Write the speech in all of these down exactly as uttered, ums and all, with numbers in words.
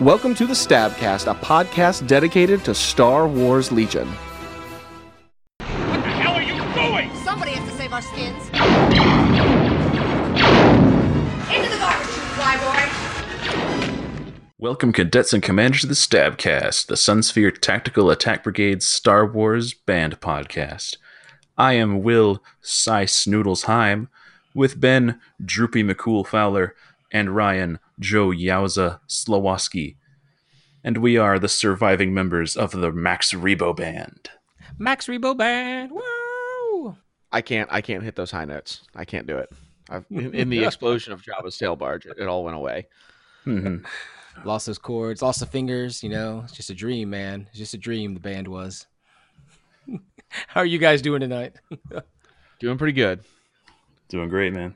Welcome to the Stabcast, a podcast dedicated to Star Wars Legion. What the hell are you doing? Somebody has to save our skins. Into the garbage chute, flyboy. Welcome, cadets and commanders, to the Stabcast, the Sunsphere Tactical Attack Brigade's Star Wars band podcast. I am Will Cy Snoodles Heim, with Ben Droopy McCool Fowler and Ryan Joe Yowza Slowoski, and we are the surviving members of the Max Rebo Band. Max Rebo Band, woo! I can't. I can't hit those high notes. I can't do it. I've, in, in the explosion of Jabba's sail barge, it, it all went away. Mm-hmm. Lost those chords, lost the fingers. You know, it's just a dream, man. It's just a dream. The band was. How are you guys doing tonight? Doing pretty good. Doing great, man.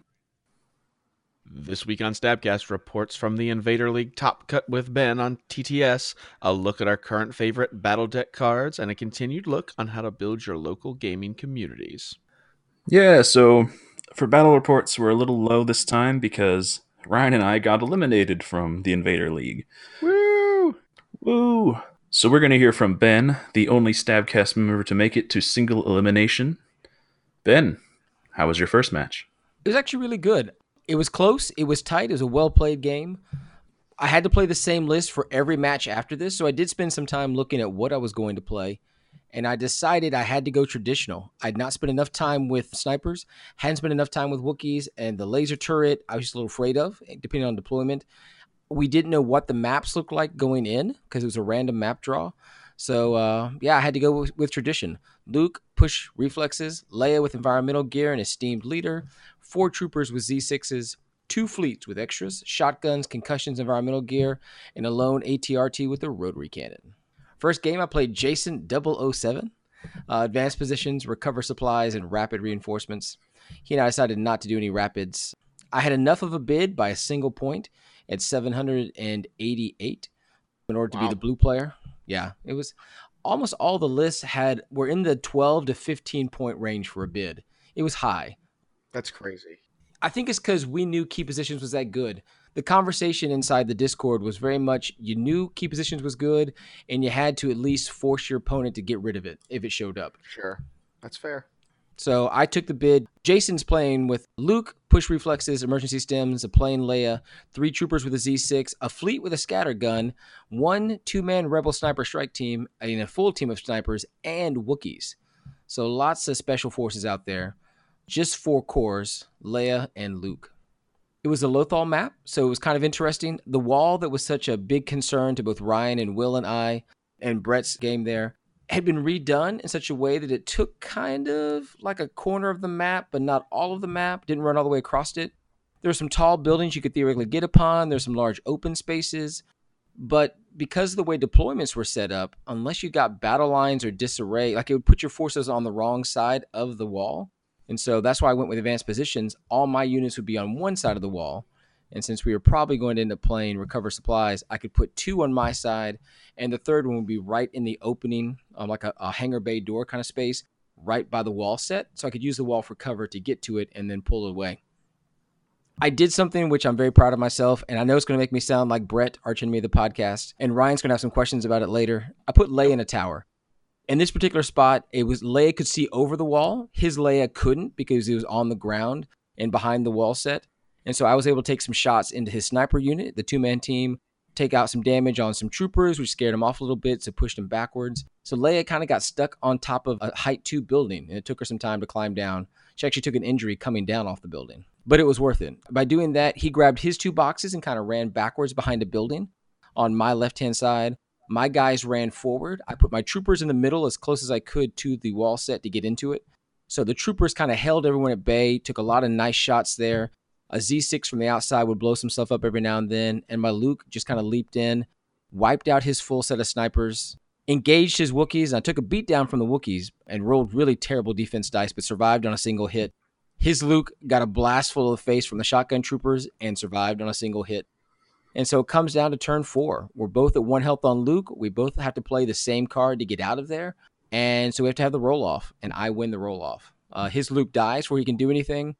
This week on Stabcast, reports from the Invader League Top Cut with Ben on T T S, a look at our current favorite BattleTech cards, and a continued look on how to build your local gaming communities. Yeah, so for battle reports, we're a little low this time because Ryan and I got eliminated from the Invader League. Woo! Woo! So we're going to hear from Ben, the only Stabcast member to make it to single elimination. Ben, how was your first match? It was actually really good. It was close. It was tight. It was a well-played game. I had to play the same list for every match after this, so I did spend some time looking at what I was going to play, and I decided I had to go traditional. I'd not spent enough time with snipers, hadn't spent enough time with Wookiees, and the laser turret I was just a little afraid of, depending on deployment. We didn't know what the maps looked like going in because it was a random map draw. So, uh, yeah, I had to go with, with tradition. Luke, push reflexes, Leia with environmental gear and esteemed leader, four troopers with Z sixes, two fleets with extras, shotguns, concussions, environmental gear, and a lone A T R T with a rotary cannon. First game, I played Jason double oh seven, uh, advanced positions, recover supplies, and rapid reinforcements. He and I decided not to do any rapids. I had enough of a bid by a single point at seven hundred eighty-eight in order to Wow. be the blue player. Yeah, it was almost all the lists had were in the twelve to fifteen point range for a bid. It was high. That's crazy. I think it's because we knew key positions was that good. The conversation inside the Discord was very much you knew key positions was good, and you had to at least force your opponent to get rid of it if it showed up. Sure. That's fair. So I took the bid. Jason's playing with Luke, push reflexes, emergency stems, a plain Leia, three troopers with a Z six, a fleet with a scatter gun, one two-man rebel sniper strike team, and a full team of snipers, and Wookiees. So lots of special forces out there. Just four cores, Leia and Luke. It was a Lothal map, so it was kind of interesting. The wall that was such a big concern to both Ryan and Will and I, and Brett's game there, had been redone in such a way that it took kind of like a corner of the map, but not all of the map, didn't run all the way across it. There were some tall buildings you could theoretically get upon. There's some large open spaces. But because of the way deployments were set up, unless you got battle lines or disarray, like it would put your forces on the wrong side of the wall. And so that's why I went with advanced positions. All my units would be on one side of the wall. And since we were probably going to end up playing recover supplies, I could put two on my side, and the third one would be right in the opening, um, like a, a hangar bay door kind of space, right by the wall set. So I could use the wall for cover to get to it and then pull it away. I did something which I'm very proud of myself, and I know it's going to make me sound like Brett, archenemy of the podcast, and Ryan's going to have some questions about it later. I put Leia in a tower. In this particular spot, it was Leia could see over the wall. His Leia couldn't because he was on the ground and behind the wall set. And so I was able to take some shots into his sniper unit, the two-man team, take out some damage on some troopers, which scared him off a little bit, so pushed him backwards. So Leia kind of got stuck on top of a height two building, and it took her some time to climb down. She actually took an injury coming down off the building, but it was worth it. By doing that, he grabbed his two boxes and kind of ran backwards behind a building on my left-hand side. My guys ran forward. I put my troopers in the middle as close as I could to the wall set to get into it. So the troopers kind of held everyone at bay, took a lot of nice shots there. A Z six from the outside would blow some stuff up every now and then. And my Luke just kind of leaped in, wiped out his full set of snipers, engaged his Wookiees. And I took a beat down from the Wookiees and rolled really terrible defense dice, but survived on a single hit. His Luke got a blast full of the face from the shotgun troopers and survived on a single hit. And so it comes down to turn four. We're both at one health on Luke. We both have to play the same card to get out of there. And so we have to have the roll off, and I win the roll off. Uh, his Luke dies before he can do anything.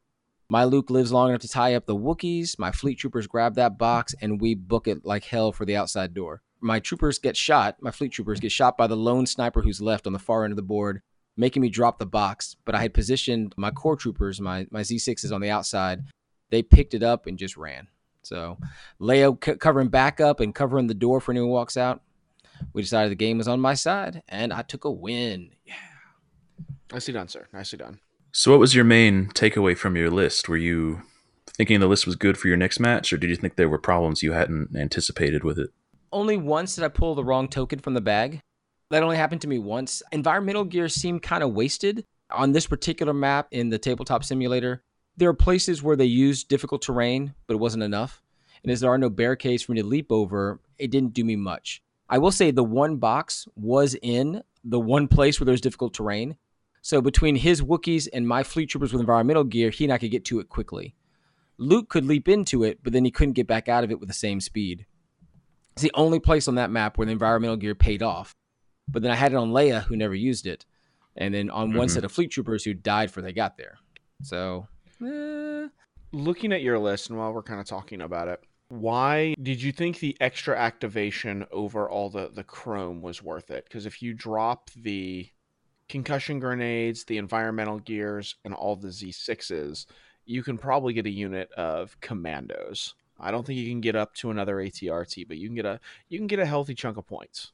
My Luke lives long enough to tie up the Wookiees. My fleet troopers grab that box, and we book it like hell for the outside door. My troopers get shot. My fleet troopers get shot by the lone sniper who's left on the far end of the board, making me drop the box. But I had positioned my core troopers, my, my Z sixes on the outside. They picked it up and just ran. So Leia c- covering back up and covering the door for anyone who walks out. We decided the game was on my side, and I took a win. Yeah. Nicely done, sir. Nicely done. So what was your main takeaway from your list? Were you thinking the list was good for your next match, or did you think there were problems you hadn't anticipated with it? Only once did I pull the wrong token from the bag. That only happened to me once. Environmental gear seemed kind of wasted. On this particular map in the tabletop simulator, there are places where they used difficult terrain, but it wasn't enough. And as there are no barricades for me to leap over, it didn't do me much. I will say the one box was in the one place where there's difficult terrain. So between his Wookiees and my fleet troopers with environmental gear, he and I could get to it quickly. Luke could leap into it, but then he couldn't get back out of it with the same speed. It's the only place on that map where the environmental gear paid off. But then I had it on Leia, who never used it. And then on mm-hmm. one set of fleet troopers who died before they got there. So, eh. Looking at your list, and while we're kind of talking about it, why did you think the extra activation over all the, the chrome was worth it? Because if you drop the concussion grenades, the environmental gears, and all the Z sixes, you can probably get a unit of commandos. I don't think you can get up to another A T R T, but you can get a you can get a healthy chunk of points.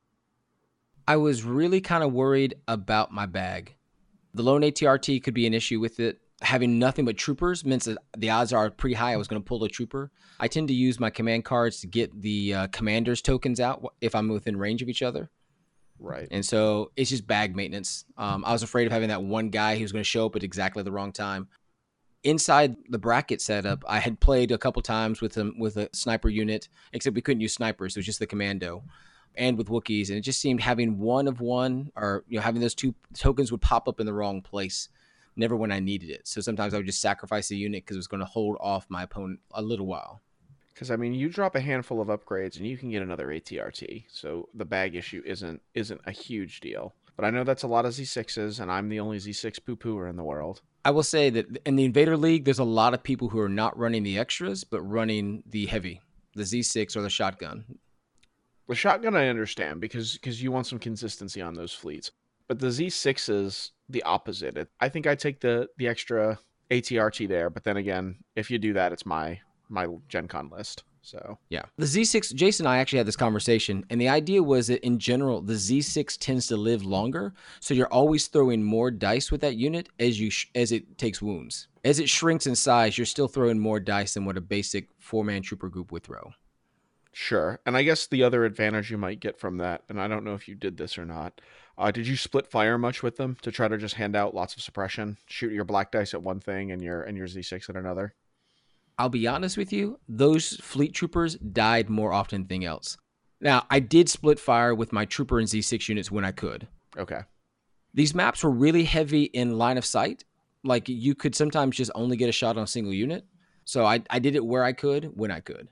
I was really kind of worried about my bag. The lone A T R T could be an issue with it. Having nothing but troopers means that the odds are pretty high I was going to pull a trooper. I tend to use my command cards to get the uh, commander's tokens out if I'm within range of each other. Right. And so it's just bag maintenance. Um, I was afraid of having that one guy who's going to show up at exactly the wrong time. Inside the bracket setup, I had played a couple times with him with a sniper unit, except we couldn't use snipers. So it was just the commando, and with Wookiees. And it just seemed having one of one, or you know, having those two tokens would pop up in the wrong place, never when I needed it. So sometimes I would just sacrifice a unit because it was going to hold off my opponent a little while. Because I mean, you drop a handful of upgrades and you can get another A T R T. So the bag issue isn't isn't a huge deal. But I know that's a lot of Z sixes, and I'm the only Z six poo-pooer in the world. I will say that in the Invader League, there's a lot of people who are not running the extras, but running the heavy, the Z six or the shotgun. The shotgun I understand, because because you want some consistency on those fleets. But the Z six is the opposite. It, I think I take the, the extra A T R T there, but then again, if you do that, it's my my Gen Con list. So yeah, the Z six, Jason and I actually had this conversation, and the idea was that in general, the Z six tends to live longer, so you're always throwing more dice with that unit as you sh- as it takes wounds. As it shrinks in size, you're still throwing more dice than what a basic four-man trooper group would throw. Sure, and I guess the other advantage you might get from that, and I don't know if you did this or not, uh, did you split fire much with them to try to just hand out lots of suppression, shoot your black dice at one thing and your and your Z six at another? I'll be honest with you, those fleet troopers died more often than anything else. Now, I did split fire with my trooper and Z six units when I could. Okay. These maps were really heavy in line of sight. Like, you could sometimes just only get a shot on a single unit. So I, I did it where I could, when I could.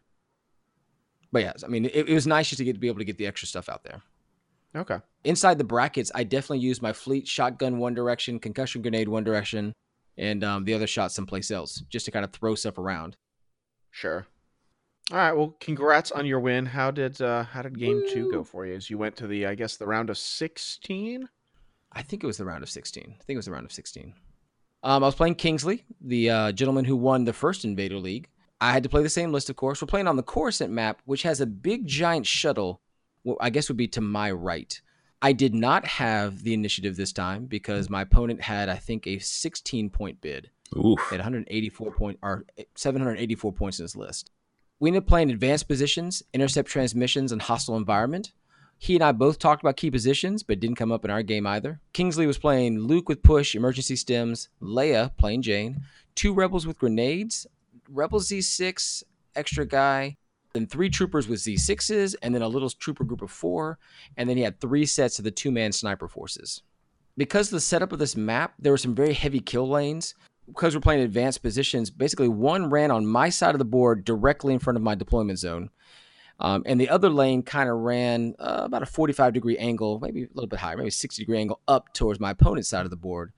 But yeah, I mean, it, it was nice just to get to be able to get the extra stuff out there. Okay. Inside the brackets, I definitely used my fleet shotgun one direction, concussion grenade one direction, and um, the other shot someplace else, just to kind of throw stuff around. Sure. All right. Well, congrats on your win. How did uh, how did game Woo. two go for you? As you went to the, I guess, the round of sixteen. I think it was the round of sixteen. I think it was the round of sixteen. Um, I was playing Kingsley, the uh, gentleman who won the first Invader League. I had to play the same list, of course. We're playing on the Coruscant map, which has a big giant shuttle. Well, I guess would be to my right. I did not have the initiative this time because my opponent had, I think, a sixteen-point bid. Oof. At one hundred eighty-four point or seven hundred eighty-four points in his list. We ended up playing advanced positions, intercept transmissions, and hostile environment. He and I both talked about key positions, but didn't come up in our game either. Kingsley was playing Luke with push, emergency stems, Leia playing Jane, two rebels with grenades, rebel Z six, extra guy, then three troopers with Z sixes, and then a little trooper group of four, and then he had three sets of the two-man sniper forces. Because of the setup of this map, there were some very heavy kill lanes. Because we're playing advanced positions, basically one ran on my side of the board directly in front of my deployment zone. Um, and the other lane kind of ran uh, about a forty-five degree angle, maybe a little bit higher, maybe a sixty degree angle up towards my opponent's side of the board.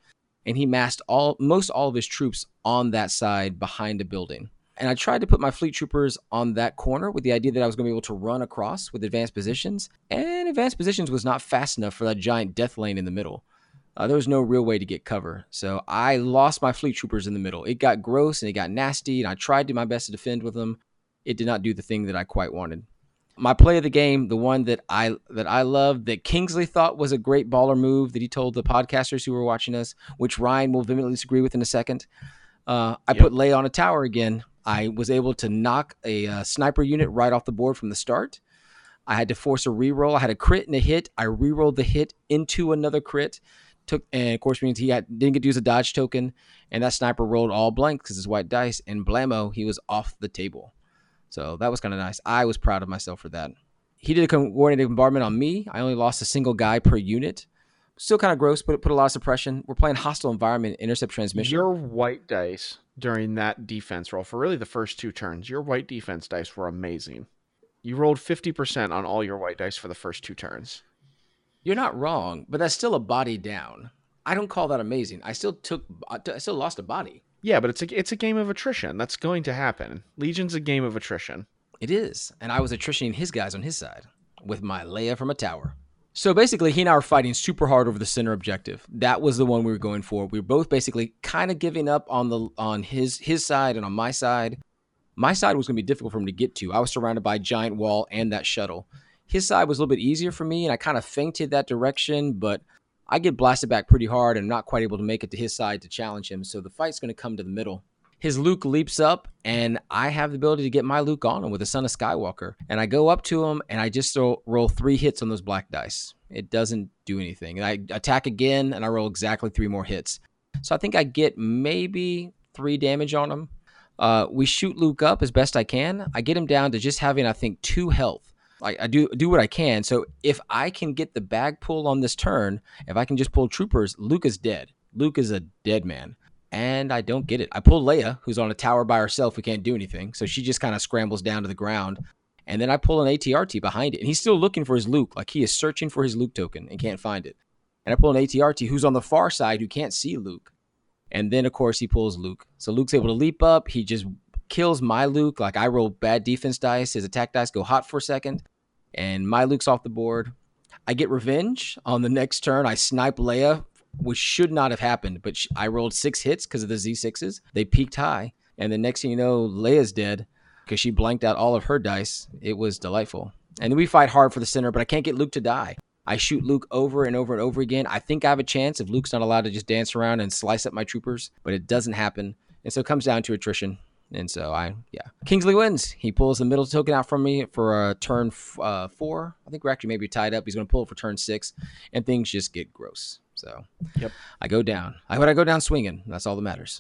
and he massed all most all of his troops on that side behind a building. And I tried to put my fleet troopers on that corner with the idea that I was going to be able to run across with advanced positions. And advanced positions was not fast enough for that giant death lane in the middle. Uh, there was no real way to get cover. So I lost my fleet troopers in the middle. It got gross and it got nasty, and I tried to do my best to defend with them. It did not do the thing that I quite wanted. My play of the game, the one that I that I loved, that Kingsley thought was a great baller move that he told the podcasters who were watching us, which Ryan will vehemently disagree with in a second. Uh, I yep. put Leia on a tower again. I was able to knock a uh, sniper unit right off the board from the start. I had to force a reroll. I had a crit and a hit. I rerolled the hit into another crit. Took and of course means he had, didn't get to use a dodge token, and that sniper rolled all blank because it's white dice. And blammo, he was off the table. So that was kind of nice. I was proud of myself for that. He did a coordinated bombardment on me. I only lost a single guy per unit. Still kind of gross, but it put a lot of suppression. We're playing hostile environment, intercept transmission. Your white dice during that defense roll for really the first two turns, your white defense dice were amazing. You rolled fifty percent on all your white dice for the first two turns. You're not wrong, but that's still a body down. I don't call that amazing. I still took, I still lost a body. Yeah, but it's a it's a game of attrition. That's going to happen. Legion's a game of attrition. It is, and I was attritioning his guys on his side with my Leia from a tower. So basically, he and I were fighting super hard over the center objective. That was the one we were going for. We were both basically kind of giving up on the on his his side and on my side. My side was going to be difficult for him to get to. I was surrounded by a giant wall and that shuttle. His side was a little bit easier for me, and I kind of feinted that direction, but I get blasted back pretty hard and not quite able to make it to his side to challenge him. So the fight's going to come to the middle. His Luke leaps up, and I have the ability to get my Luke on him with the Son of Skywalker. And I go up to him, and I just throw, roll three hits on those black dice. It doesn't do anything. And I attack again, and I roll exactly three more hits. So I think I get maybe three damage on him. Uh, we shoot Luke up as best I can. I get him down to just having, I think, two health. I, I do do what I can. So if I can get the bag pull on this turn, if I can just pull troopers, Luke is dead. Luke is a dead man. And I don't get it. I pull Leia, who's on a tower by herself who can't do anything. So she just kind of scrambles down to the ground. And then I pull an A T R T behind it. And he's still looking for his Luke. Like he is searching for his Luke token and can't find it. And I pull an A T R T who's on the far side who can't see Luke. And then, of course, he pulls Luke. So Luke's able to leap up. He just kills my Luke. Like I roll bad defense dice. His attack dice go hot for a second. And my Luke's off the board. I get revenge on the next turn. I snipe Leia, which should not have happened, but she, I rolled six hits because of the Z sixes. They peaked high. And the next thing you know, Leia's dead because she blanked out all of her dice. It was delightful. And then we fight hard for the center, but I can't get Luke to die. I shoot Luke over and over and over again. I think I have a chance if Luke's not allowed to just dance around and slice up my troopers, but it doesn't happen. And so it comes down to attrition. And so I, yeah. Kingsley wins. He pulls the middle token out from me for a turn uh, four. I think we're actually maybe tied up. He's going to pull it for turn six, and things just get gross. So yep. I go down. I But I go down swinging. That's all that matters.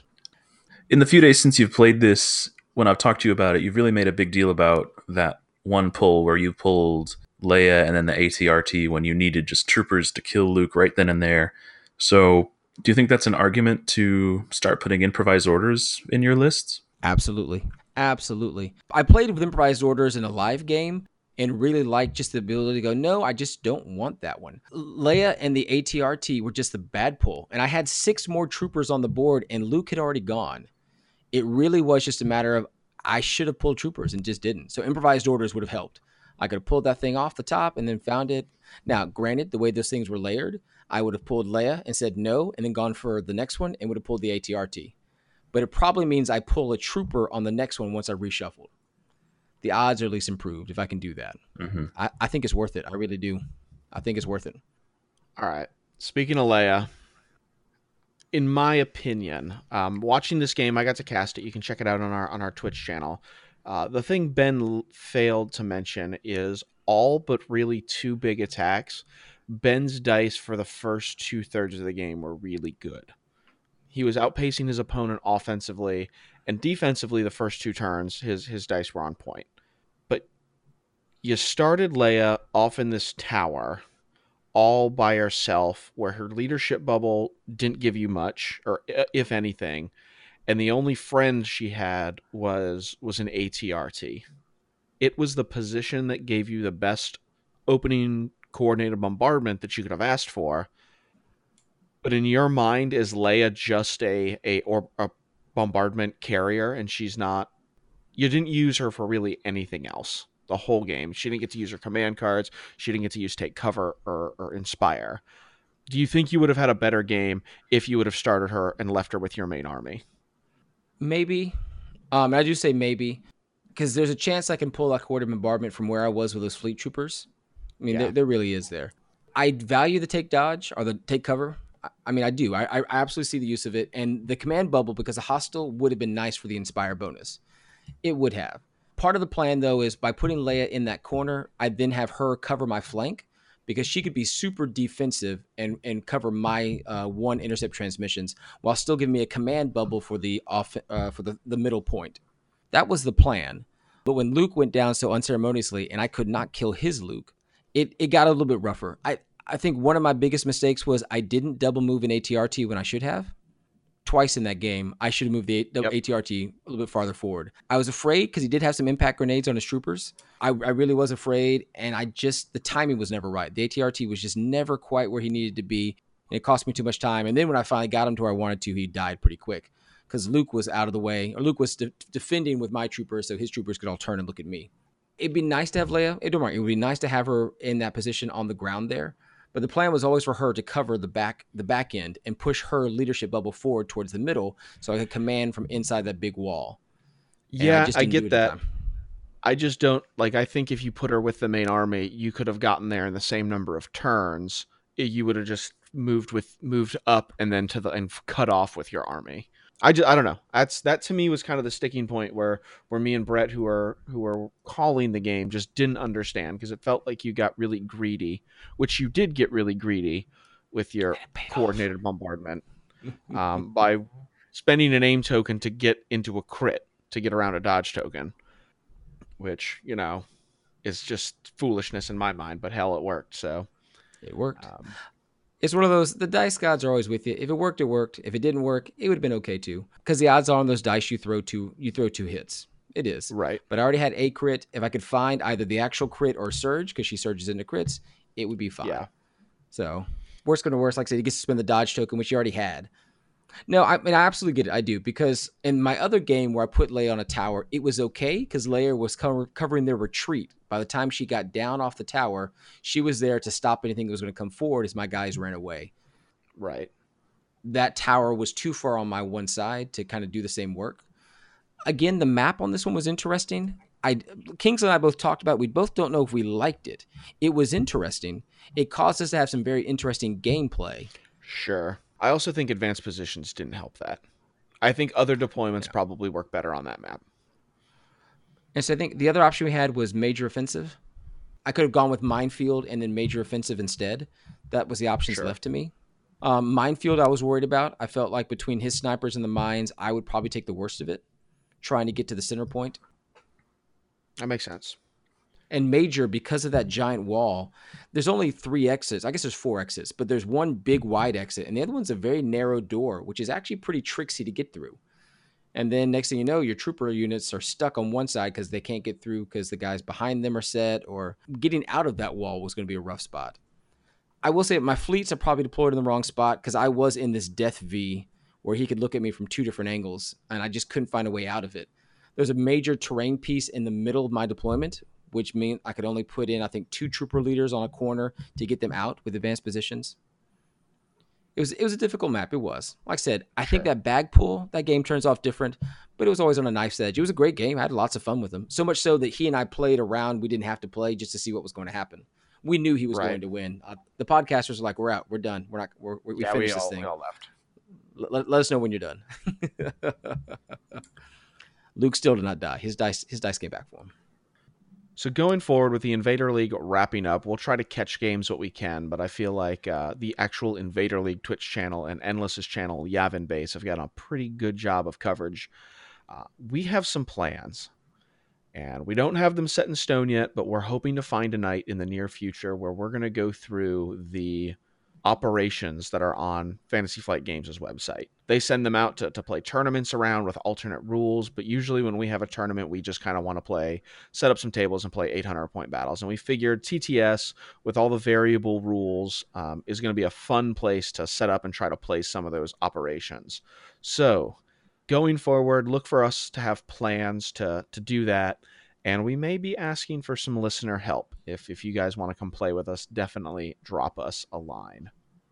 In the few days since you've played this, when I've talked to you about it, you've really made a big deal about that one pull where you pulled Leia and then the A T R T when you needed just troopers to kill Luke right then and there. So do you think that's an argument to start putting improvised orders in your lists? Absolutely. Absolutely. I played with improvised orders in a live game and really liked just the ability to go, no, I just don't want that one. Leia and the A T R T were just the bad pull. And I had six more troopers on the board and Luke had already gone. It really was just a matter of I should have pulled troopers and just didn't. So improvised orders would have helped. I could have pulled that thing off the top and then found it. Now, granted, the way those things were layered, I would have pulled Leia and said no and then gone for the next one and would have pulled the A T R T. But it probably means I pull a trooper on the next one once I reshuffled. The odds are at least improved if I can do that. Mm-hmm. I, I think it's worth it. I really do. I think it's worth it. All right. Speaking of Leia, in my opinion, um, watching this game, I got to cast it. You can check it out on our on our Twitch channel. Uh, the thing Ben l- failed to mention is all but really two big attacks. Ben's dice for the first two thirds of the game were really good. He was outpacing his opponent offensively, and defensively the first two turns, his his dice were on point. But you started Leia off in this tower all by herself, where her leadership bubble didn't give you much, or if anything, and the only friend she had was was an A T R T. It was the position that gave you the best opening coordinated bombardment that you could have asked for. But in your mind, is Leia just a a or a bombardment carrier, and she's not? You didn't use her for really anything else the whole game. She didn't get to use her command cards. She didn't get to use take cover or, or inspire. Do you think you would have had a better game if you would have started her and left her with your main army? Maybe. Um, and I do say maybe because there's a chance I can pull that coordinated bombardment from where I was with those fleet troopers. I mean, Yeah. there, there really is there. I value the take dodge or the take cover. I, I mean, I do. I, I absolutely see the use of it. And the command bubble, because a hostile would have been nice for the inspire bonus. It would have. Part of the plan, though, is by putting Leia in that corner, I then have her cover my flank because she could be super defensive and, and cover my uh, one intercept transmissions while still giving me a command bubble for the off uh, for the, the middle point. That was the plan. But when Luke went down so unceremoniously and I could not kill his Luke, it, it got a little bit rougher. I, I think one of my biggest mistakes was I didn't double move an A T R T when I should have. Twice in that game, I should have moved the, the Yep. A T R T a little bit farther forward. I was afraid because he did have some impact grenades on his troopers. I, I really was afraid, and I just, the timing was never right. The A T R T was just never quite where he needed to be, and it cost me too much time. And then when I finally got him to where I wanted to, he died pretty quick because Luke was out of the way, or Luke was de- defending with my troopers so his troopers could all turn and look at me. It'd be nice to have Leia. It, don't worry, it would be nice to have her in that position on the ground there. But the plan was always for her to cover the back the back end and push her leadership bubble forward towards the middle so I could command from inside that big wall. And Yeah, just I didn't do get it at the that. time. I just don't like. I think if you put her with the main army, you could have gotten there in the same number of turns. You would have just moved with moved up and then to the and cut off with your army. I just I don't know. That's that to me was kind of the sticking point where where me and Brett, who are who are calling the game, just didn't understand because it felt like you got really greedy, which you did get really greedy with your coordinated bombardment um, by spending an aim token to get into a crit to get around a dodge token, which you know is just foolishness in my mind. But hell, it worked. So It worked. um, It's one of those, the dice gods are always with you. If it worked, it worked. If it didn't work, it would have been okay too. Because the odds are on those dice you throw two, you throw two hits. It is. right. But I already had a crit. If I could find either the actual crit or surge, because she surges into crits, it would be fine. Yeah. So worst going to worst, like I said, he gets to spend the dodge token, which he already had. No, I mean, I absolutely get it. I do. Because in my other game where I put Leia on a tower, it was okay because Leia was cover- covering their retreat. By the time she got down off the tower, she was there to stop anything that was going to come forward as my guys ran away. Right. That tower was too far on my one side to kind of do the same work. Again, the map on this one was interesting. I Kingsley and I both talked about it. We both don't know if we liked it. It was interesting. It caused us to have some very interesting gameplay. Sure. I also think advanced positions didn't help that. I think other deployments probably work better on that map. And so I think the other option we had was major offensive. I could have gone with minefield and then major offensive instead. That was the options Sure. left to me. Um, minefield I was worried about. I felt like between his snipers and the mines, I would probably take the worst of it, trying to get to the center point. That makes sense. And major, because of that giant wall, there's only three exits. I guess there's four exits, but there's one big wide exit, and the other one's a very narrow door, which is actually pretty tricksy to get through. And then next thing you know, your trooper units are stuck on one side because they can't get through because the guys behind them are set, or getting out of that wall was going to be a rough spot. I will say my fleets are probably deployed in the wrong spot because I was in this death V where he could look at me from two different angles, and I just couldn't find a way out of it. There's a major terrain piece in the middle of my deployment, which meant I could only put in, I think, two trooper leaders on a corner to get them out with advanced positions. It was it was a difficult map. It was. Like I said, I think that bag pull, that game turns off different, but it was always on a knife's edge. It was a great game. I had lots of fun with him. So much so that he and I played around. We didn't have to play just to see what was going to happen. We knew he was Right. going to win. Uh, the podcasters were like, "We're out. We're done. We're not. We're, we Yeah, finished we this all, thing. we all left. Let, let, let us know when you're done." Luke still did not die. His dice his dice came back for him. So going forward with the Invader League wrapping up, we'll try to catch games what we can, but I feel like uh, the actual Invader League Twitch channel and Endless's channel, Yavin Base, have done a pretty good job of coverage. Uh, we have some plans, and we don't have them set in stone yet, but we're hoping to find a night in the near future where we're going to go through the operations that are on Fantasy Flight Games' website. They send them out to, to play tournaments around with alternate rules, but usually when we have a tournament, we just kind of want to play, set up some tables and play eight hundred point battles. And we figured T T S, with all the variable rules, um, is going to be a fun place to set up and try to play some of those operations. So going forward, look for us to have plans to, to do that. And we may be asking for some listener help. If if you guys want to come play with us, definitely drop us a line.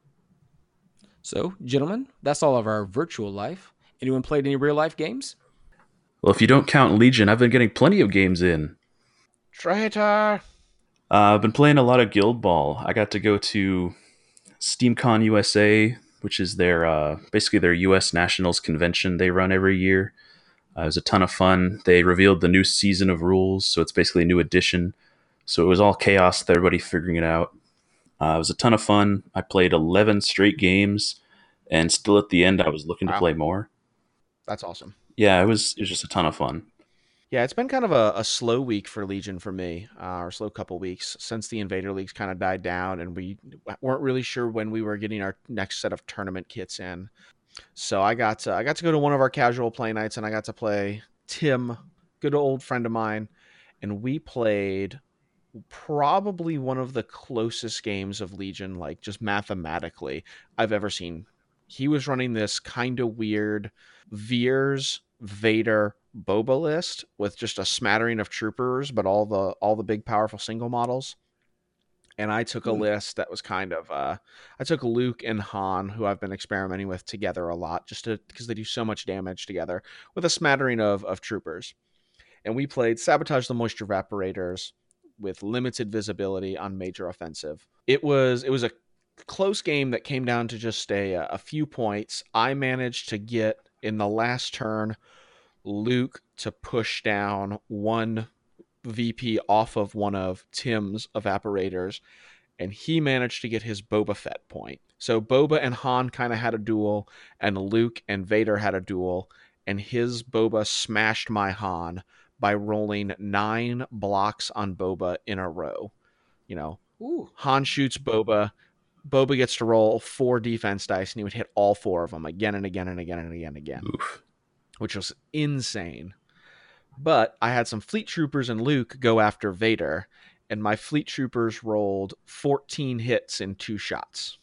So, gentlemen, that's all of our virtual life. Anyone played any real life games? Well, if you don't count Legion, I've been getting plenty of games in. Traitor! Uh, I've been playing a lot of Guild Ball. I got to go to SteamCon U S A, which is their uh, basically their U S Nationals convention they run every year. Uh, it was a ton of fun. They revealed the new season of rules, so it's basically a new edition. So it was all chaos with everybody figuring it out. Uh, it was a ton of fun. I played eleven straight games, and still at the end, I was looking Wow. to play more. That's awesome. Yeah, it was, it was just a ton of fun. Yeah, it's been kind of a, a slow week for Legion for me, uh, or slow couple weeks since the Invader Leagues kind of died down, and we weren't really sure when we were getting our next set of tournament kits in. So I got to, I got to go to one of our casual play nights, and I got to play Tim, good old friend of mine, and we played probably one of the closest games of Legion, like just mathematically, I've ever seen. He was running this kind of weird Veers, Vader, Boba list with just a smattering of troopers, but all the all the big powerful single models. And I took a Hmm. list that was kind of, uh, I took Luke and Han, who I've been experimenting with together a lot, just to because they do so much damage together, with a smattering of of troopers. And we played Sabotage the Moisture Evaporators with limited visibility on major offensive. It was it was a close game that came down to just a a few points. I managed to get in the last turn Luke to push down one V P off of one of Tim's evaporators, and he managed to get his Boba Fett point. So Boba and Han kind of had a duel, and Luke and Vader had a duel, and his Boba smashed my Han by rolling nine blocks on Boba in a row. You know, Ooh. Han shoots Boba. Boba gets to roll four defense dice, and he would hit all four of them again and again and again and again and again, Oof. which was insane. But I had some fleet troopers and Luke go after Vader, and my fleet troopers rolled fourteen hits in two shots.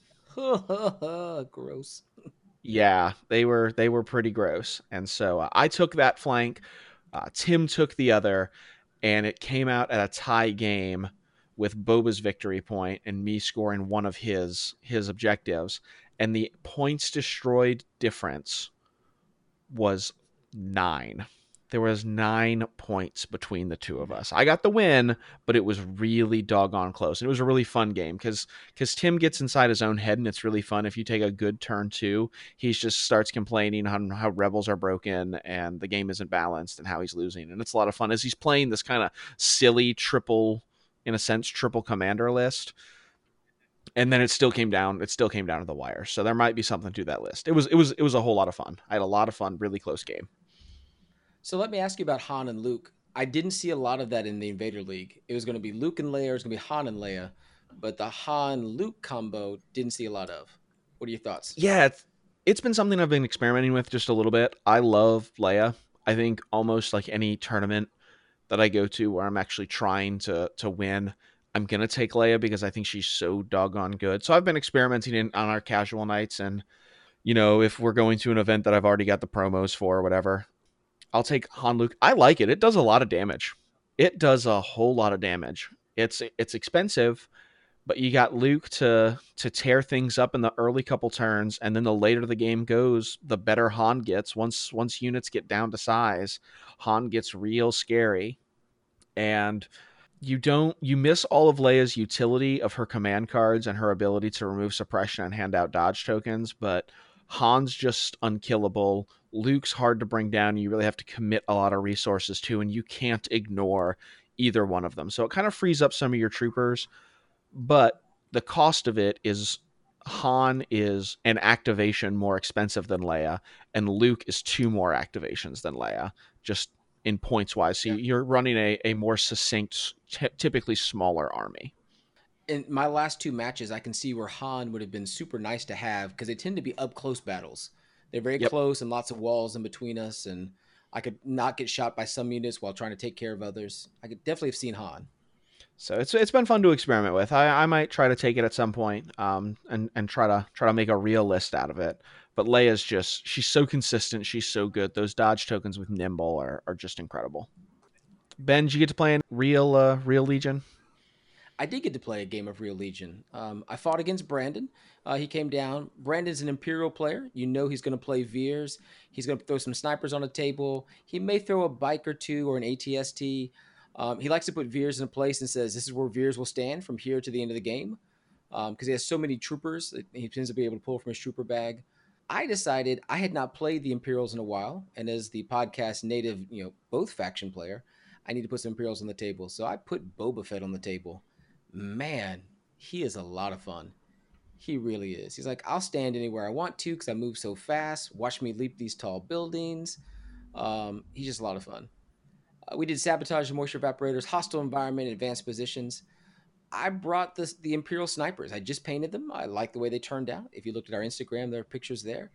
Gross. Yeah, they were they were pretty gross. And so uh, I took that flank. Uh, Tim took the other, and it came out at a tie game with Boba's victory point and me scoring one of his his objectives. And the points destroyed difference was nine. There was nine points between the two of us. I got the win, but it was really doggone close. And it was a really fun game because because Tim gets inside his own head, and it's really fun. If you take a good turn two, he just starts complaining on how rebels are broken and the game isn't balanced and how he's losing. And it's a lot of fun as he's playing this kind of silly triple, in a sense, triple commander list. And then it still came down. It still came down to the wire. So there might be something to that list. It was it was it was a whole lot of fun. I had a lot of fun. Really close game. So let me ask you about Han and Luke. I didn't see a lot of that in the Invader League. It was going to be Luke and Leia. It was going to be Han and Leia. But the Han-Luke combo didn't see a lot of. What are your thoughts? Yeah, it's, it's been something I've been experimenting with just a little bit. I love Leia. I think almost like any tournament that I go to where I'm actually trying to to win, I'm going to take Leia because I think she's so doggone good. So I've been experimenting in, on our casual nights. And, you know, if we're going to an event that I've already got the promos for or whatever, I'll take Han Luke. I like it. It does a lot of damage. It does a whole lot of damage. It's it's expensive, but you got Luke to to tear things up in the early couple turns, and then the later the game goes, the better Han gets. Once once units get down to size, Han gets real scary. And you don't you miss all of Leia's utility of her command cards and her ability to remove suppression and hand out dodge tokens, but Han's just unkillable. Luke's hard to bring down. You really have to commit a lot of resources to, and you can't ignore either one of them. So it kind of frees up some of your troopers, but the cost of it is Han is an activation more expensive than Leia, and Luke is two more activations than Leia, just in points wise. So you're running a, a more succinct, t- typically smaller army. in my last two matches, I can see where Han would have been super nice to have because they tend to be up close battles. They're very Yep. close and lots of walls in between us, and I could not get shot by some units while trying to take care of others. I could definitely have seen Han. So it's it's been fun to experiment with. I, I might try to take it at some point, um, and and try to try to make a real list out of it. But Leia's just she's so consistent. She's so good. Those dodge tokens with Nimble are, are just incredible. Ben, did you get to play in real uh, real Legion? I did get to play a game of Real Legion. Um, I fought against Brandon. Uh, he came down. Brandon's an Imperial player. You know he's going to play Veers. He's going to throw some snipers on the table. He may throw a bike or two or an A T S T. Um, he likes to put Veers in place and says this is where Veers will stand from here to the end of the game because um, he has so many troopers that he tends to be able to pull from his trooper bag. I decided I had not played the Imperials in a while, and as the podcast native, you know, both faction player, I need to put some Imperials on the table. So I put Boba Fett on the table. Man, he is a lot of fun. He really is. He's like, I'll stand anywhere I want to because I move so fast. Watch me leap these tall buildings. Um, he's just a lot of fun. Uh, we did sabotage and moisture evaporators, hostile environment, advanced positions. I brought this, the Imperial snipers. I just painted them. I like the way they turned out. If you looked at our Instagram, there are pictures there.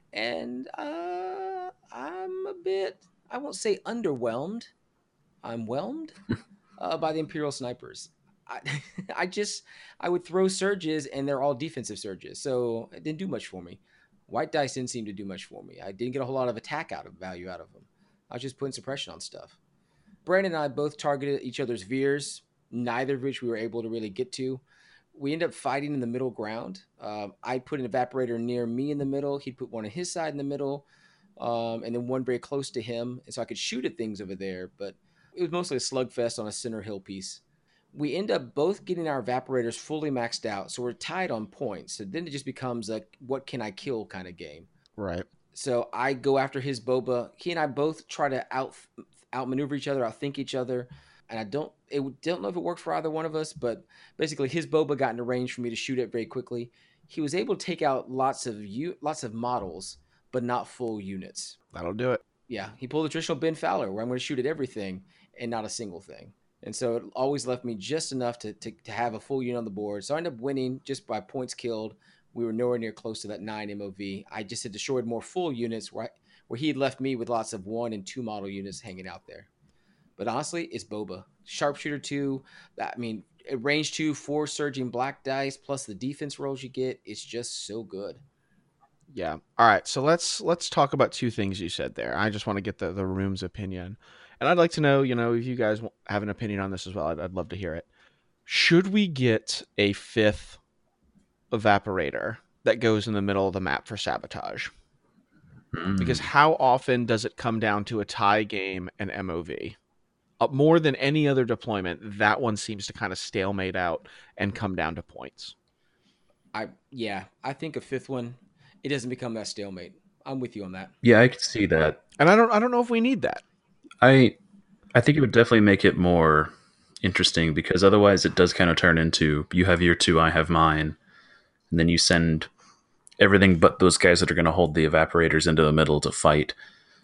And uh, I'm a bit, I won't say underwhelmed. I'm whelmed uh, by the Imperial snipers. I, I just I would throw surges and they're all defensive surges, so it didn't do much for me. White dice didn't seem to do much for me. I didn't get a whole lot of attack out of value out of them. I was just putting suppression on stuff. Brandon and I both targeted each other's Veers, neither of which we were able to really get to. We ended up fighting in the middle ground. Um, I put an evaporator near me in the middle. He'd put one on his side in the middle, um, and then one very close to him, and so I could shoot at things over there. But it was mostly a slugfest on a center hill piece. We end up both getting our evaporators fully maxed out, so we're tied on points. So then it just becomes a what can I kill kind of game. Right. So I go after his Boba. He and I both try to out outmaneuver each other, outthink each other, and I don't it don't know if it worked for either one of us. But basically, his Boba got into range for me to shoot it very quickly. He was able to take out lots of u- lots of models, but not full units. That'll do it. Yeah, he pulled the traditional Ben Fowler, where I'm going to shoot at everything and not a single thing. And so it always left me just enough to, to, to have a full unit on the board. So I ended up winning just by points killed. We were nowhere near close to that nine M O V. I just had destroyed more full units where, I, where he had left me with lots of one and two model units hanging out there. But honestly, it's Boba. Sharpshooter two, I mean, range two, four surging black dice, plus the defense rolls you get. It's just so good. Yeah. All right. So let's let's talk about two things you said there. I just want to get the, the room's opinion. And I'd like to know, you know, if you guys have an opinion on this as well, I'd, I'd love to hear it. Should we get a fifth evaporator that goes in the middle of the map for sabotage? Mm. Because how often does it come down to a tie game and M O V? Uh, more than any other deployment, that one seems to kind of stalemate out and come down to points. I yeah, I think a fifth one, it doesn't become that stalemate. I'm with you on that. Yeah, I could see that. And I don't I don't know if we need that. I I think it would definitely make it more interesting because otherwise it does kind of turn into you have your two, I have mine, and then you send everything but those guys that are going to hold the evaporators into the middle to fight.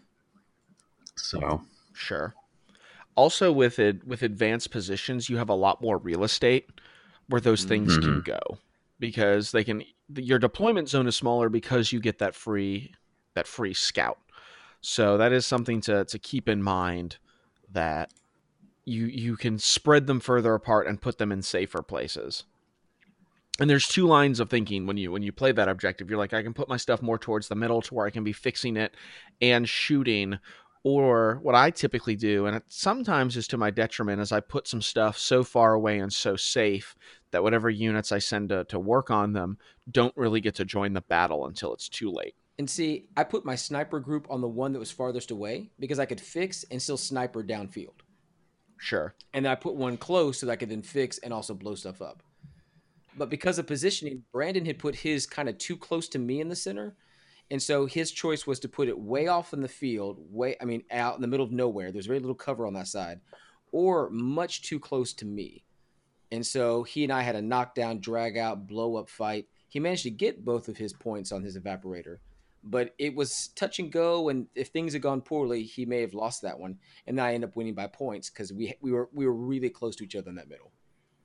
So sure. Also, with it with advanced positions, you have a lot more real estate where those things mm-hmm. can go because they can. Your deployment zone is smaller because you get that free that free scout. So that is something to to keep in mind that you you can spread them further apart and put them in safer places. And there's two lines of thinking when you when you play that objective. You're like, I can put my stuff more towards the middle to where I can be fixing it and shooting. Or what I typically do, and it sometimes is to my detriment, is I put some stuff so far away and so safe that whatever units I send to, to work on them don't really get to join the battle until it's too late. And see, I put my sniper group on the one that was farthest away because I could fix and still sniper downfield. Sure. And then I put one close so that I could then fix and also blow stuff up. But because of positioning, Brandon had put his kind of too close to me in the center. And so his choice was to put it way off in the field, way, I mean, out in the middle of nowhere. There's very little cover on that side, or much too close to me. And so he and I had a knockdown, drag out, blow up fight. He managed to get both of his points on his evaporator, but it was touch and go. And if things had gone poorly, he may have lost that one. And then I ended up winning by points because we we were we were really close to each other in that middle.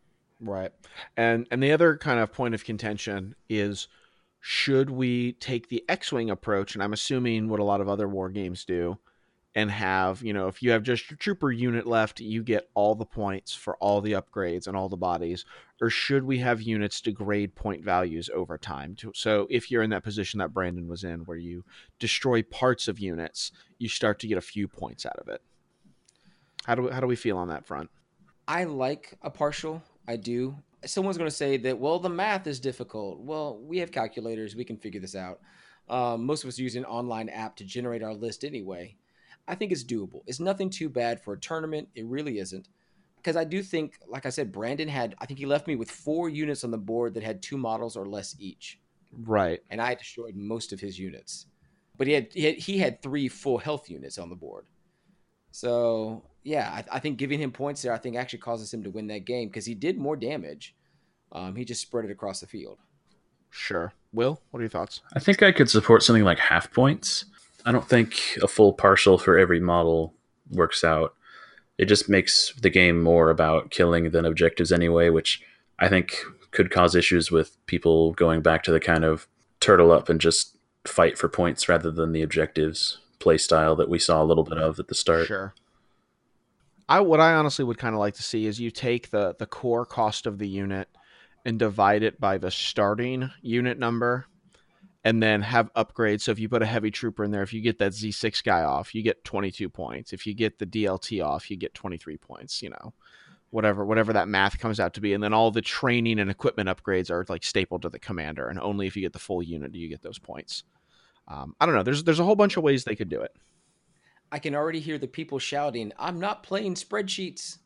Right. And and the other kind of point of contention is, should we take the X-Wing approach, and I'm assuming what a lot of other war games do, and have, you know, if you have just your trooper unit left, you get all the points for all the upgrades and all the bodies, or should we have units degrade point values over time? To, so if you're in that position that Brandon was in, where you destroy parts of units, you start to get a few points out of it. How do we, how do we feel on that front? I like a partial. I do. Someone's going to say that, well, the math is difficult. Well, we have calculators. We can figure this out. Um, most of us use an online app to generate our list anyway. I think it's doable. It's nothing too bad for a tournament. It really isn't. Because I do think, like I said, Brandon had, I think he left me with four units on the board that had two models or less each. Right. And I destroyed most of his units. But he had he had, he had three full health units on the board. So, yeah, I, I think giving him points there, I think actually causes him to win that game because he did more damage. Um, he just spread it across the field. Sure. Will, what are your thoughts? I think I could support something like half points. I don't think a full partial for every model works out. It just makes the game more about killing than objectives anyway, which I think could cause issues with people going back to the kind of turtle up and just fight for points rather than the objectives play style that we saw a little bit of at the start. Sure. I what I honestly would kind of like to see is you take the the core cost of the unit and divide it by the starting unit number, and then have upgrades. So if you put a heavy trooper in there, if you get that Z six guy off, you get twenty-two points. If you get the D L T off, you get twenty-three points, you know, whatever, whatever that math comes out to be. And then all the training and equipment upgrades are like stapled to the commander. And only if you get the full unit do you get those points. Um, I don't know. There's, there's a whole bunch of ways they could do it. I can already hear the people shouting, I'm not playing spreadsheets.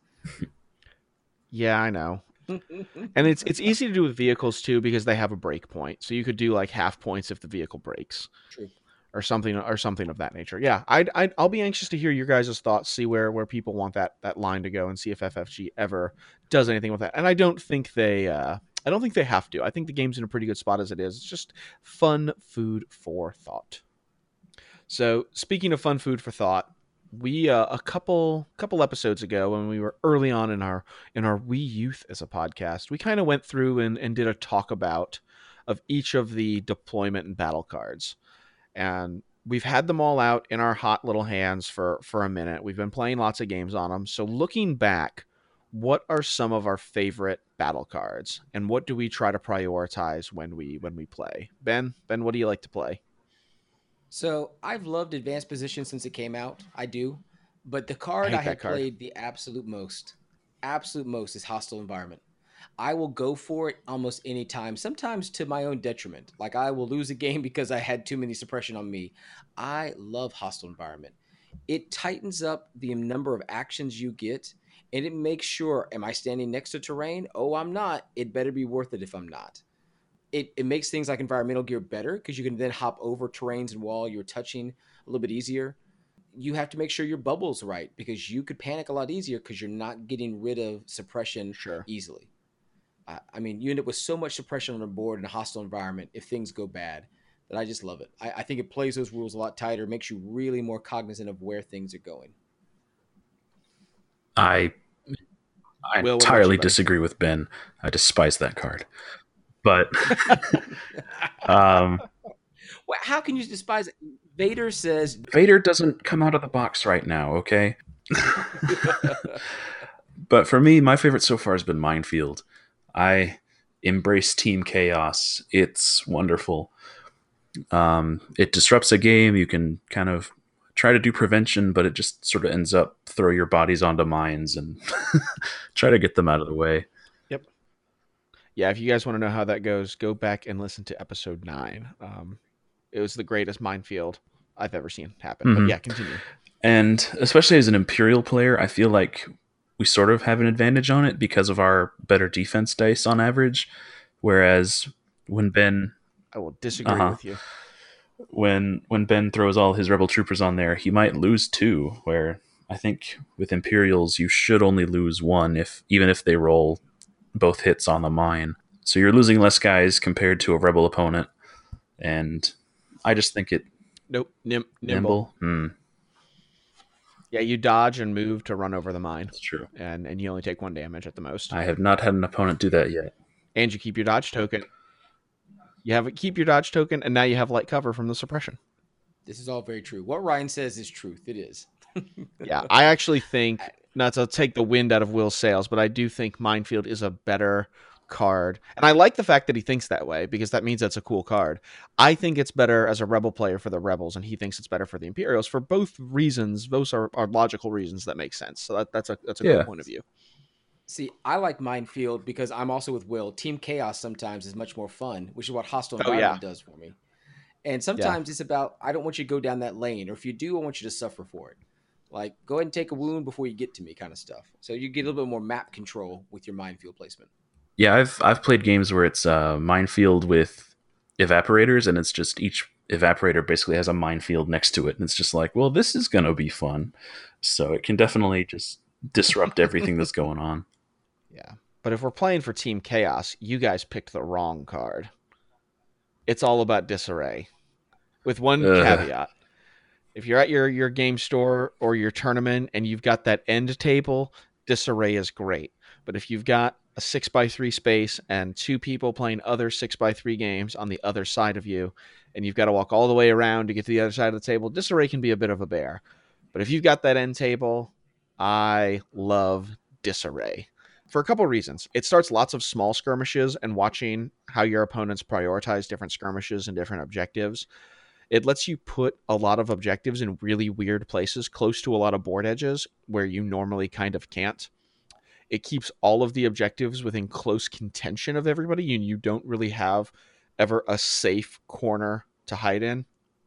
Yeah, I know. And it's it's easy to do with vehicles too because they have a break point. So you could do like half points if the vehicle breaks. True. Or something or something of that nature. Yeah, I'd, I'd I'll be anxious to hear your guys' thoughts, see where where people want that that line to go, and see if F F G ever does anything with that. And I don't think they uh, I don't think they have to. I think the game's in a pretty good spot as it is. It's just fun food for thought. So speaking of fun food for thought, we uh, a couple couple episodes ago when we were early on in our in our wee youth as a podcast, we kind of went through and, and did a talk about of each of the deployment and battle cards. And we've had them all out in our hot little hands for, for a minute. We've been playing lots of games on them. So looking back, what are some of our favorite battle cards? And what do we try to prioritize when we when we play? Ben, Ben, what do you like to play? So I've loved Advanced Position since it came out. I do. But the card I, I have played the absolute most, absolute most is Hostile Environment. I will go for it almost any time, sometimes to my own detriment. Like I will lose a game because I had too many suppression on me. I love Hostile Environment. It tightens up the number of actions you get, and it makes sure, am I standing next to terrain? Oh, I'm not. It better be worth it if I'm not. It, it makes things like environmental gear better because you can then hop over terrains and wall you're touching a little bit easier. You have to make sure your bubble's right because you could panic a lot easier because you're not getting rid of suppression sure. easily. I mean, you end up with so much suppression on the board in a hostile environment if things go bad that I just love it. I, I think it plays those rules a lot tighter, makes you really more cognizant of where things are going. I I Will, entirely disagree with Ben. I despise that card. But um, well, how can you despise it? Vader says Vader doesn't come out of the box right now, okay? But for me, my favorite so far has been Minefield. I embrace Team Chaos. It's wonderful. Um, it disrupts a game. You can kind of try to do prevention, but it just sort of ends up throw your bodies onto mines and try to get them out of the way. Yep. Yeah, if you guys want to know how that goes, go back and listen to episode nine. Um, it was the greatest Minefield I've ever seen happen. Mm-hmm. But yeah, continue. And especially as an Imperial player, I feel like we sort of have an advantage on it because of our better defense dice on average. Whereas when Ben... I will disagree uh-huh, with you. When when Ben throws all his Rebel troopers on there, he might lose two, where I think with Imperials, you should only lose one, if even if they roll both hits on the mine. So you're losing less guys compared to a Rebel opponent. And I just think it... Nope. Nim- nimble. nimble. Hmm. Yeah, you dodge and move to run over the mine, That's true. and and you only take one damage at the most. I have not had an opponent do that yet. And you keep your dodge token. You have keep your dodge token, and now you have light cover from the suppression. This is all very true. What Ryan says is truth. It is. Yeah, I actually think, not to take the wind out of Will's sails, but I do think Minefield is a better card. And I like the fact that he thinks that way, because that means that's a cool card. I think it's better as a Rebel player for the Rebels, and he thinks it's better for the Imperials for both reasons. Those are, are logical reasons that make sense. So that, that's a that's a Yeah. good point of view. See, I like Minefield because I'm also with Will. Team Chaos sometimes is much more fun, which is what Hostile Oh, Environment yeah. does for me. And sometimes it's about, I don't want you to go down that lane, or if you do, I want you to suffer for it. Like, go ahead and take a wound before you get to me kind of stuff. So you get a little bit more map control with your Minefield placement. Yeah, I've I've played games where it's uh, minefield with evaporators, and it's just each evaporator basically has a minefield next to it, and it's just like, well, this is gonna be fun. So it can definitely just disrupt everything that's going on. Yeah. But if we're playing for Team Chaos, you guys picked the wrong card. It's all about disarray. With one Ugh. caveat. If you're at your, your game store or your tournament and you've got that end table, disarray is great. But if you've got a six by three space and two people playing other six by three games on the other side of you, and you've got to walk all the way around to get to the other side of the table, disarray can be a bit of a bear. But if you've got that end table, I love disarray. For a couple of reasons. It starts lots of small skirmishes, and watching how your opponents prioritize different skirmishes and different objectives. It lets you put a lot of objectives in really weird places close to a lot of board edges where you normally kind of can't. It keeps all of the objectives within close contention of everybody, and you don't really have ever a safe corner to hide in.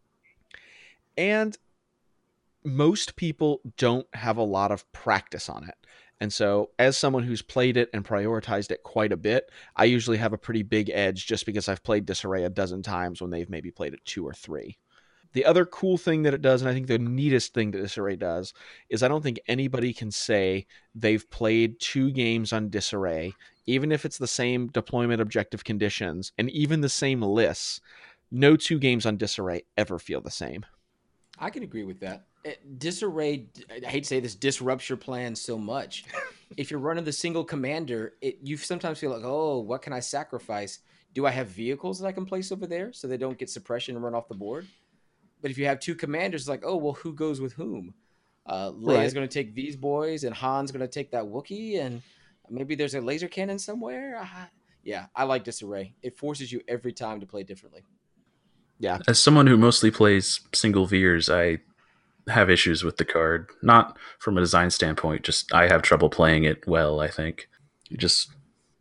And most people don't have a lot of practice on it. And so as someone who's played it and prioritized it quite a bit, I usually have a pretty big edge just because I've played Disarray a dozen times when they've maybe played it two or three. The other cool thing that it does, and I think the neatest thing that Disarray does, is I don't think anybody can say they've played two games on Disarray, even if it's the same deployment objective conditions and even the same lists. No two games on Disarray ever feel the same. I can agree with that. It, disarray, I hate to say this, disrupts your plans so much. If you're running the single commander, it, you sometimes feel like, oh, what can I sacrifice? Do I have vehicles that I can place over there so they don't get suppression and run off the board? But if you have two commanders, it's like, oh, well, who goes with whom? Uh, Leia's Right. going to take these boys, and Han's going to take that Wookiee, and maybe there's a laser cannon somewhere. Uh, yeah, I like disarray. It forces you every time to play differently. Yeah. As someone who mostly plays single Veers, I have issues with the card. Not from a design standpoint, just I have trouble playing it well, I think. It just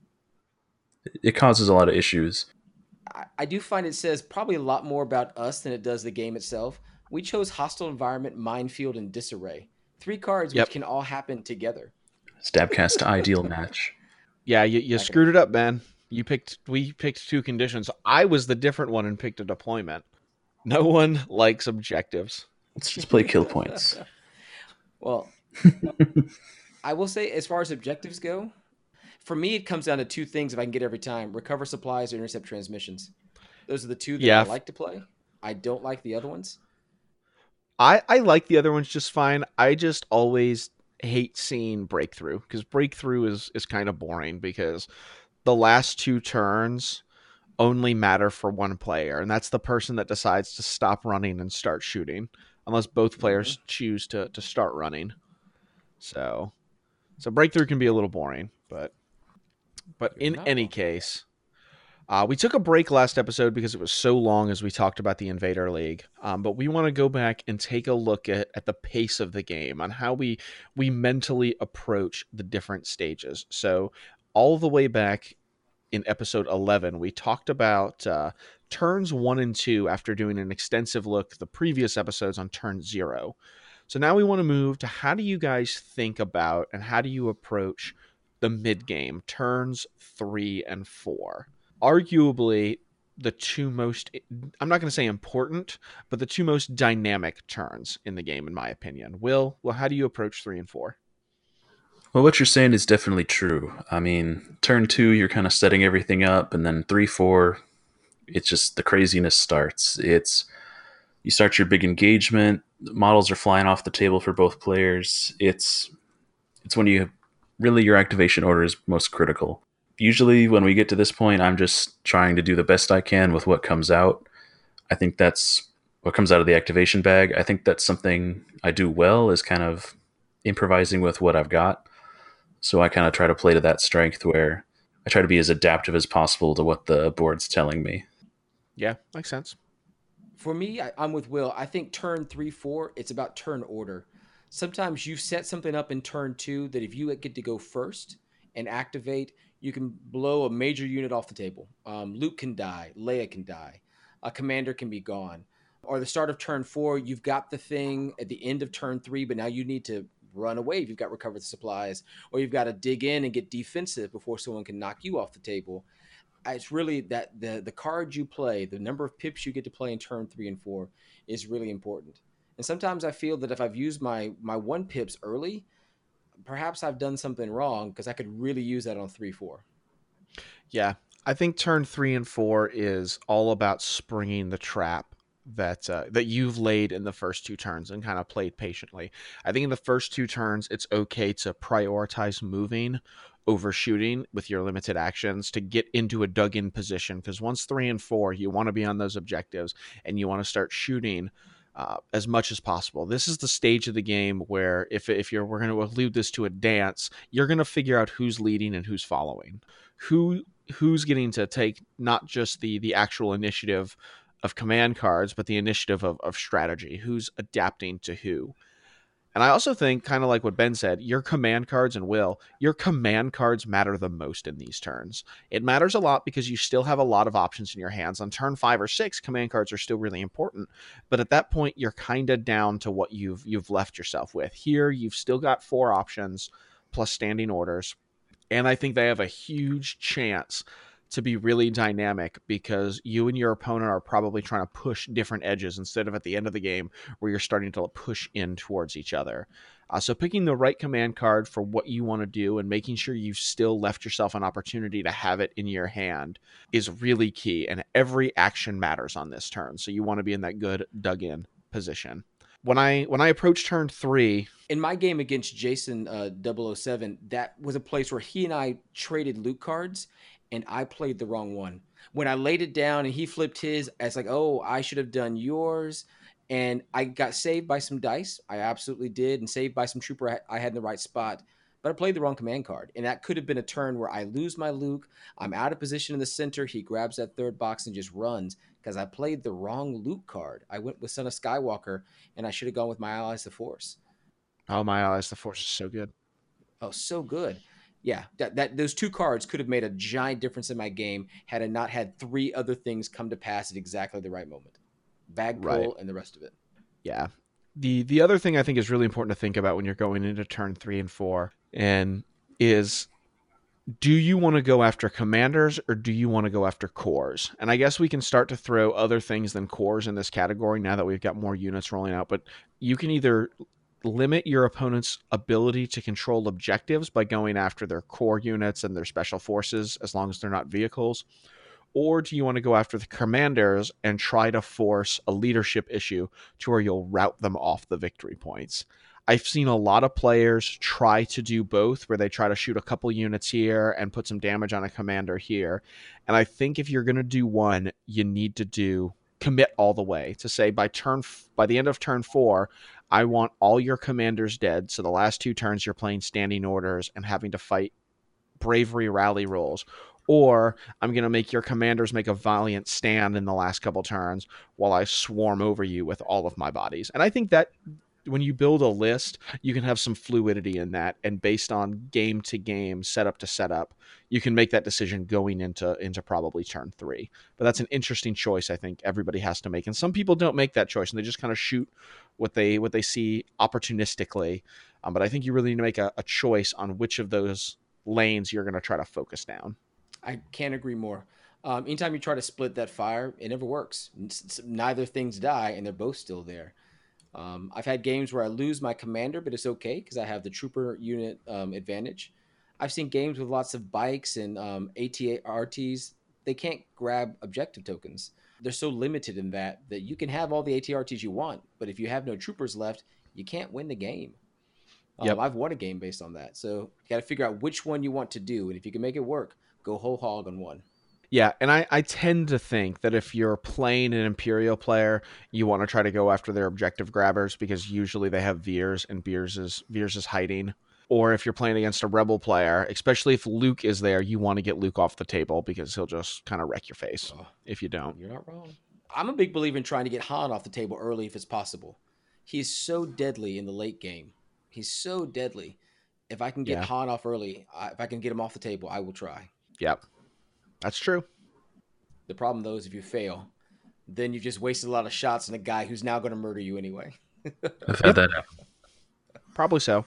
it causes a lot of issues. I, I do find it says probably a lot more about us than it does the game itself. We chose Hostile Environment, Minefield, and Disarray. Three cards Yep. which can all happen together. Stabcast ideal match. Yeah, you, you screwed it up, Ben. You picked we picked two conditions. I was the different one and picked a deployment. No one likes objectives. Let's just play kill points. Well, I will say, as far as objectives go, for me, it comes down to two things if I can get every time: recover supplies or intercept transmissions. Those are the two that Yeah. I like to play. I don't like the other ones. I, I like the other ones just fine. I just always hate seeing breakthrough, because breakthrough is, is kind of boring, because the last two turns only matter for one player, and that's the person that decides to stop running and start shooting, unless both players choose to, to start running. So so breakthrough can be a little boring, but but You're in not any wrong. case, Uh, we took a break last episode because it was so long as we talked about the Invader League. Um, but we want to go back and take a look at, at the pace of the game, on how we we mentally approach the different stages. So all the way back in episode eleven, we talked about uh, turns one and two after doing an extensive look the previous episodes on turn zero. So now we want to move to, how do you guys think about and how do you approach the mid game, turns three and four? Arguably the two most, I'm not going to say important, but the two most dynamic turns in the game, in my opinion. Will, well, how do you approach three and four? Well, what you're saying is definitely true. I mean, turn two, you're kind of setting everything up, and then three, four, it's just the craziness starts. It's You start your big engagement. Models are flying off the table for both players. It's it's when you really your activation order is most critical. Usually, when we get to this point, I'm just trying to do the best I can with what comes out. I think that's what comes out of the activation bag. I think that's something I do well is kind of improvising with what I've got. So I kind of try to play to that strength where I try to be as adaptive as possible to what the board's telling me. Yeah, makes sense. For me, I, I'm with Will. I think turn three, four, it's about turn order. Sometimes you set something up in turn two that if you get to go first and activate, you can blow a major unit off the table. Um, Luke can die, Leia can die, a commander can be gone. Or the start of turn four, you've got the thing at the end of turn three, but now you need to run away if you've got recovered supplies, or you've got to dig in and get defensive before someone can knock you off the table. It's really that the the cards you play, the number of pips you get to play in turn three and four is really important. And sometimes I feel that if I've used my my one pips early, perhaps I've done something wrong because I could really use that on three four. Yeah, I think turn three and four is all about springing the trap that uh, that you've laid in the first two turns and kind of played patiently. I think in the first two turns, it's okay to prioritize moving over shooting with your limited actions to get into a dug in position, because once three and four, you want to be on those objectives and you want to start shooting uh, as much as possible. This is the stage of the game where if, if you're, we're going to allude this to a dance, you're going to figure out who's leading and who's following, who, who's getting to take not just the, the actual initiative of command cards, but the initiative of, of strategy, who's adapting to who. And I also think, kind of like what Ben said, your command cards and Will, your command cards matter the most in these turns. It matters a lot because you still have a lot of options in your hands. On turn five or six, command cards are still really important. But at that point, you're kind of down to what you've you've left yourself with. Here, you've still got four options plus standing orders. And I think they have a huge chance to be really dynamic because you and your opponent are probably trying to push different edges instead of at the end of the game where you're starting to push in towards each other. Uh, so picking the right command card for what you want to do and making sure you've still left yourself an opportunity to have it in your hand is really key. And every action matters on this turn. So you want to be in that good dug in position. When I when I approached turn three, in my game against Jason uh, double oh seven, that was a place where he and I traded loot cards, and I played the wrong one. When I laid it down and he flipped his, I was like, oh, I should have done yours. And I got saved by some dice. I absolutely did, and saved by some trooper I had in the right spot. But I played the wrong command card. And that could have been a turn where I lose my Luke. I'm out of position in the center. He grabs that third box and just runs because I played the wrong Luke card. I went with Son of Skywalker, and I should have gone with My Allies the Force. Oh, My Allies the Force is so good. Oh, so good. Yeah, that, that those two cards could have made a giant difference in my game had I not had three other things come to pass at exactly the right moment. Bag pull Right. and the rest of it. Yeah. The the other thing I think is really important to think about when you're going into turn three and four and is, do you want to go after commanders or do you want to go after cores? And I guess we can start to throw other things than cores in this category now that we've got more units rolling out. But you can either limit your opponent's ability to control objectives by going after their core units and their special forces as long as they're not vehicles. Or do you want to go after the commanders and try to force a leadership issue to where you'll route them off the victory points? I've seen a lot of players try to do both, where they try to shoot a couple units here and put some damage on a commander here. And I think if you're going to do one, you need to do commit all the way to say by turn by the end of turn four, I want all your commanders dead. So the last two turns you're playing standing orders and having to fight bravery rally rolls. Or I'm going to make your commanders make a valiant stand in the last couple turns while I swarm over you with all of my bodies. And I think that when you build a list, you can have some fluidity in that. And based on game to game, setup to setup, you can make that decision going into, into probably turn three. But that's an interesting choice I think everybody has to make. And some people don't make that choice and they just kind of shoot what they what they see opportunistically. Um, but I think you really need to make a, a choice on which of those lanes you're going to try to focus down. I can't agree more. Um, anytime you try to split that fire, it never works. Neither things die, and they're both still there. Um, I've had games where I lose my commander, but it's okay because I have the trooper unit um, advantage. I've seen games with lots of bikes and um, A T R Ts. They can't grab objective tokens. they're so limited in that that you can have all the A T R Ts you want, but if you have no troopers left, you can't win the game. Yep. Um, I've won a game based on that. So you got to figure out which one you want to do. And if you can make it work, go whole hog on one. Yeah, and I, I tend to think that if you're playing an Imperial player, you want to try to go after their objective grabbers because usually they have Veers and Veers is, Veers is hiding. Or if you're playing against a Rebel player, especially if Luke is there, you want to get Luke off the table because he'll just kind of wreck your face Oh, if you don't. You're not wrong. I'm a big believer in trying to get Han off the table early if it's possible. He's so deadly in the late game. He's so deadly. If I can get Yeah. Han off early, I, if I can get him off the table, I will try. Yep, that's true. The problem, though, is if you fail, then you've just wasted a lot of shots on a guy who's now going to murder you anyway. I've had that happen. Probably so.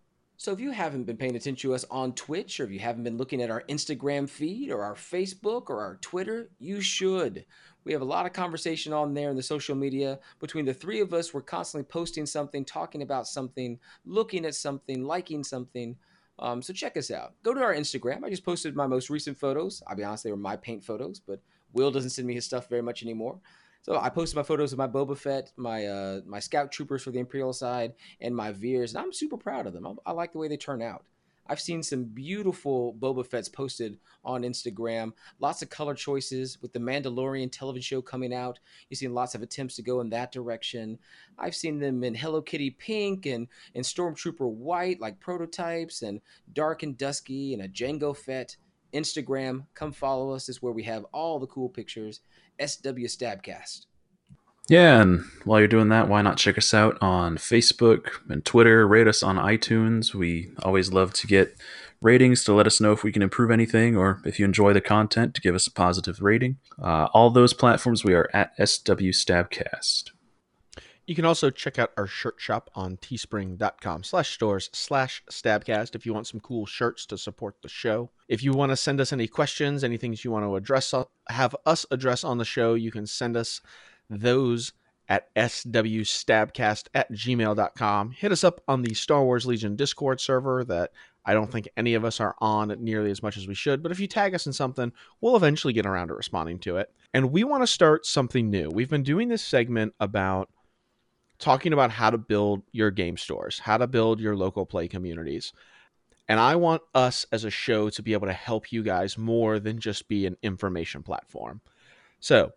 So if you haven't been paying attention to us on Twitch, or if you haven't been looking at our Instagram feed or our Facebook or our Twitter, you should. We have a lot of conversation on there in the social media. Between the three of us, we're constantly posting something, talking about something, looking at something, liking something. Um, so check us out. Go to our Instagram. I just posted my most recent photos. I'll be honest, they were my paint photos, but Will doesn't send me his stuff very much anymore. So I posted my photos of my Boba Fett, my uh, my Scout Troopers for the Imperial side, and my Veers, and I'm super proud of them. I, I like the way they turn out. I've seen some beautiful Boba Fett's posted on Instagram. Lots of color choices with the Mandalorian television show coming out. You've seen lots of attempts to go in that direction. I've seen them in Hello Kitty pink and, and Stormtrooper white, like prototypes, and dark and dusky, and a Jango Fett. Instagram, come follow us. Is where we have all the cool pictures. S W Stabcast. Yeah, and while you're doing that, why not check us out on Facebook and Twitter, rate us on iTunes. We always love to get ratings to let us know if we can improve anything, or if you enjoy the content, to give us a positive rating. Uh, all those platforms, we are at S W Stabcast. You can also check out our shirt shop on teespring.com slash stores slash stabcast if you want some cool shirts to support the show. If you want to send us any questions, any things you want to address, have us address on the show, you can send us those at swstabcast at gmail dot com. Hit us up on the Star Wars Legion Discord server that I don't think any of us are on nearly as much as we should, but if you tag us in something, we'll eventually get around to responding to it. And we want to start something new. We've been doing this segment about talking about how to build your game stores, how to build your local play communities. And I want us as a show to be able to help you guys more than just be an information platform. So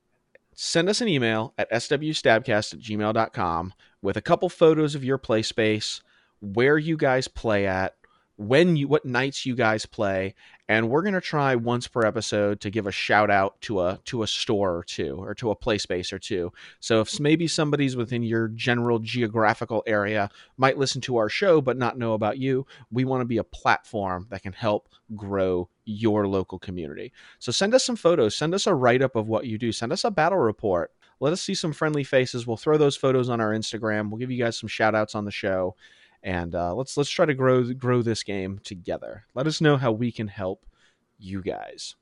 send us an email at swstabcast at gmail dot com with a couple photos of your play space, where you guys play at, when you, what nights you guys play, and we're going to try once per episode to give a shout out to a to a store or two, or to a play space or two. So if maybe somebody's within your general geographical area might listen to our show but not know about you, we want to be a platform that can help grow your local community. So send us some photos, send us a write-up of what you do, send us a battle report. Let us see some friendly faces. We'll throw those photos on our Instagram. We'll give you guys some shout outs on the show. And uh, let's let's try to grow grow this game together. Let us know how we can help you guys.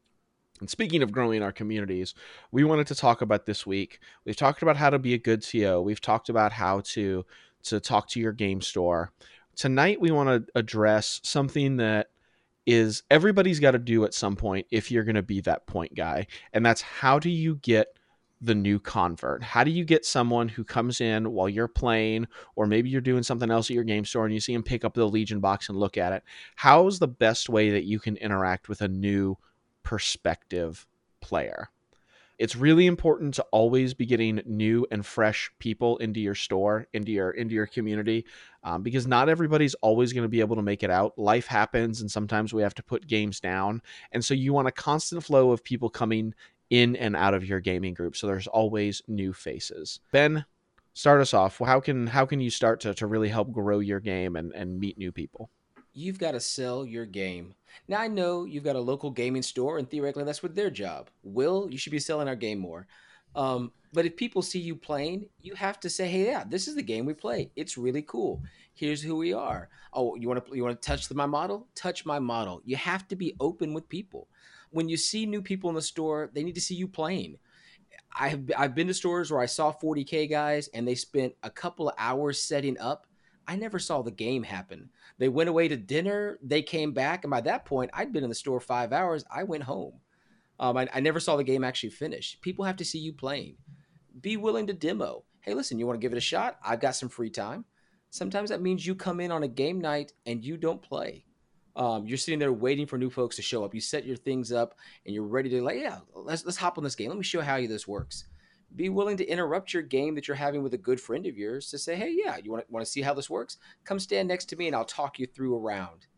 And speaking of growing our communities, we wanted to talk about this week. We've talked about how to be a good T O. We've talked about how to to talk to your game store. Tonight, we want to address something that is everybody's got to do at some point if you're going to be that point guy. And that's, how do you get the new convert? How do you get someone who comes in while you're playing, or maybe you're doing something else at your game store and you see them pick up the Legion box and look at it? How's the best way that you can interact with a new perspective player? It's really important to always be getting new and fresh people into your store, into your into your community, um, because not everybody's always going to be able to make it out. Life happens, and sometimes we have to put games down. And so you want a constant flow of people coming in and out of your gaming group, so there's always new faces. Ben, start us off. How can how can you start to, to really help grow your game and, and meet new people? You've got to sell your game. Now, I know you've got a local gaming store, and theoretically that's what their job. Will, you should be selling our game more. Um, but if people see you playing, you have to say, hey, yeah, this is the game we play. It's really cool. Here's who we are. Oh, you want to you want to touch the, my model? Touch my model. You have to be open with people. When you see new people in the store, they need to see you playing. I've, I've been to stores where I saw forty K guys, and they spent a couple of hours setting up. I never saw the game happen. They went away to dinner. They came back. And by that point, I'd been in the store five hours. I went home. Um, I, I never saw the game actually finish. People have to see you playing. Be willing to demo. Hey, listen, you want to give it a shot? I've got some free time. Sometimes that means you come in on a game night and you don't play. Um, you're sitting there waiting for new folks to show up. You set your things up and you're ready to like, yeah, let's let's hop on this game. Let me show you how this works. Be willing to interrupt your game that you're having with a good friend of yours to say, hey, yeah, you want to want to see how this works? Come stand next to me and I'll talk you through a round.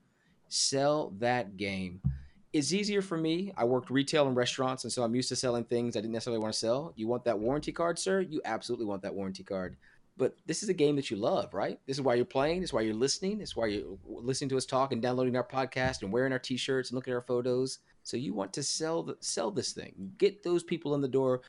Sell that game. It's easier for me. I worked retail and restaurants, and so I'm used to selling things I didn't necessarily want to sell. You want that warranty card, sir? You absolutely want that warranty card. But this is a game that you love, right? This is why you're playing. This is why you're listening. This is why you're listening to us talk and downloading our podcast and wearing our T-shirts and looking at our photos. So you want to sell the, sell this thing. Get those people in the door.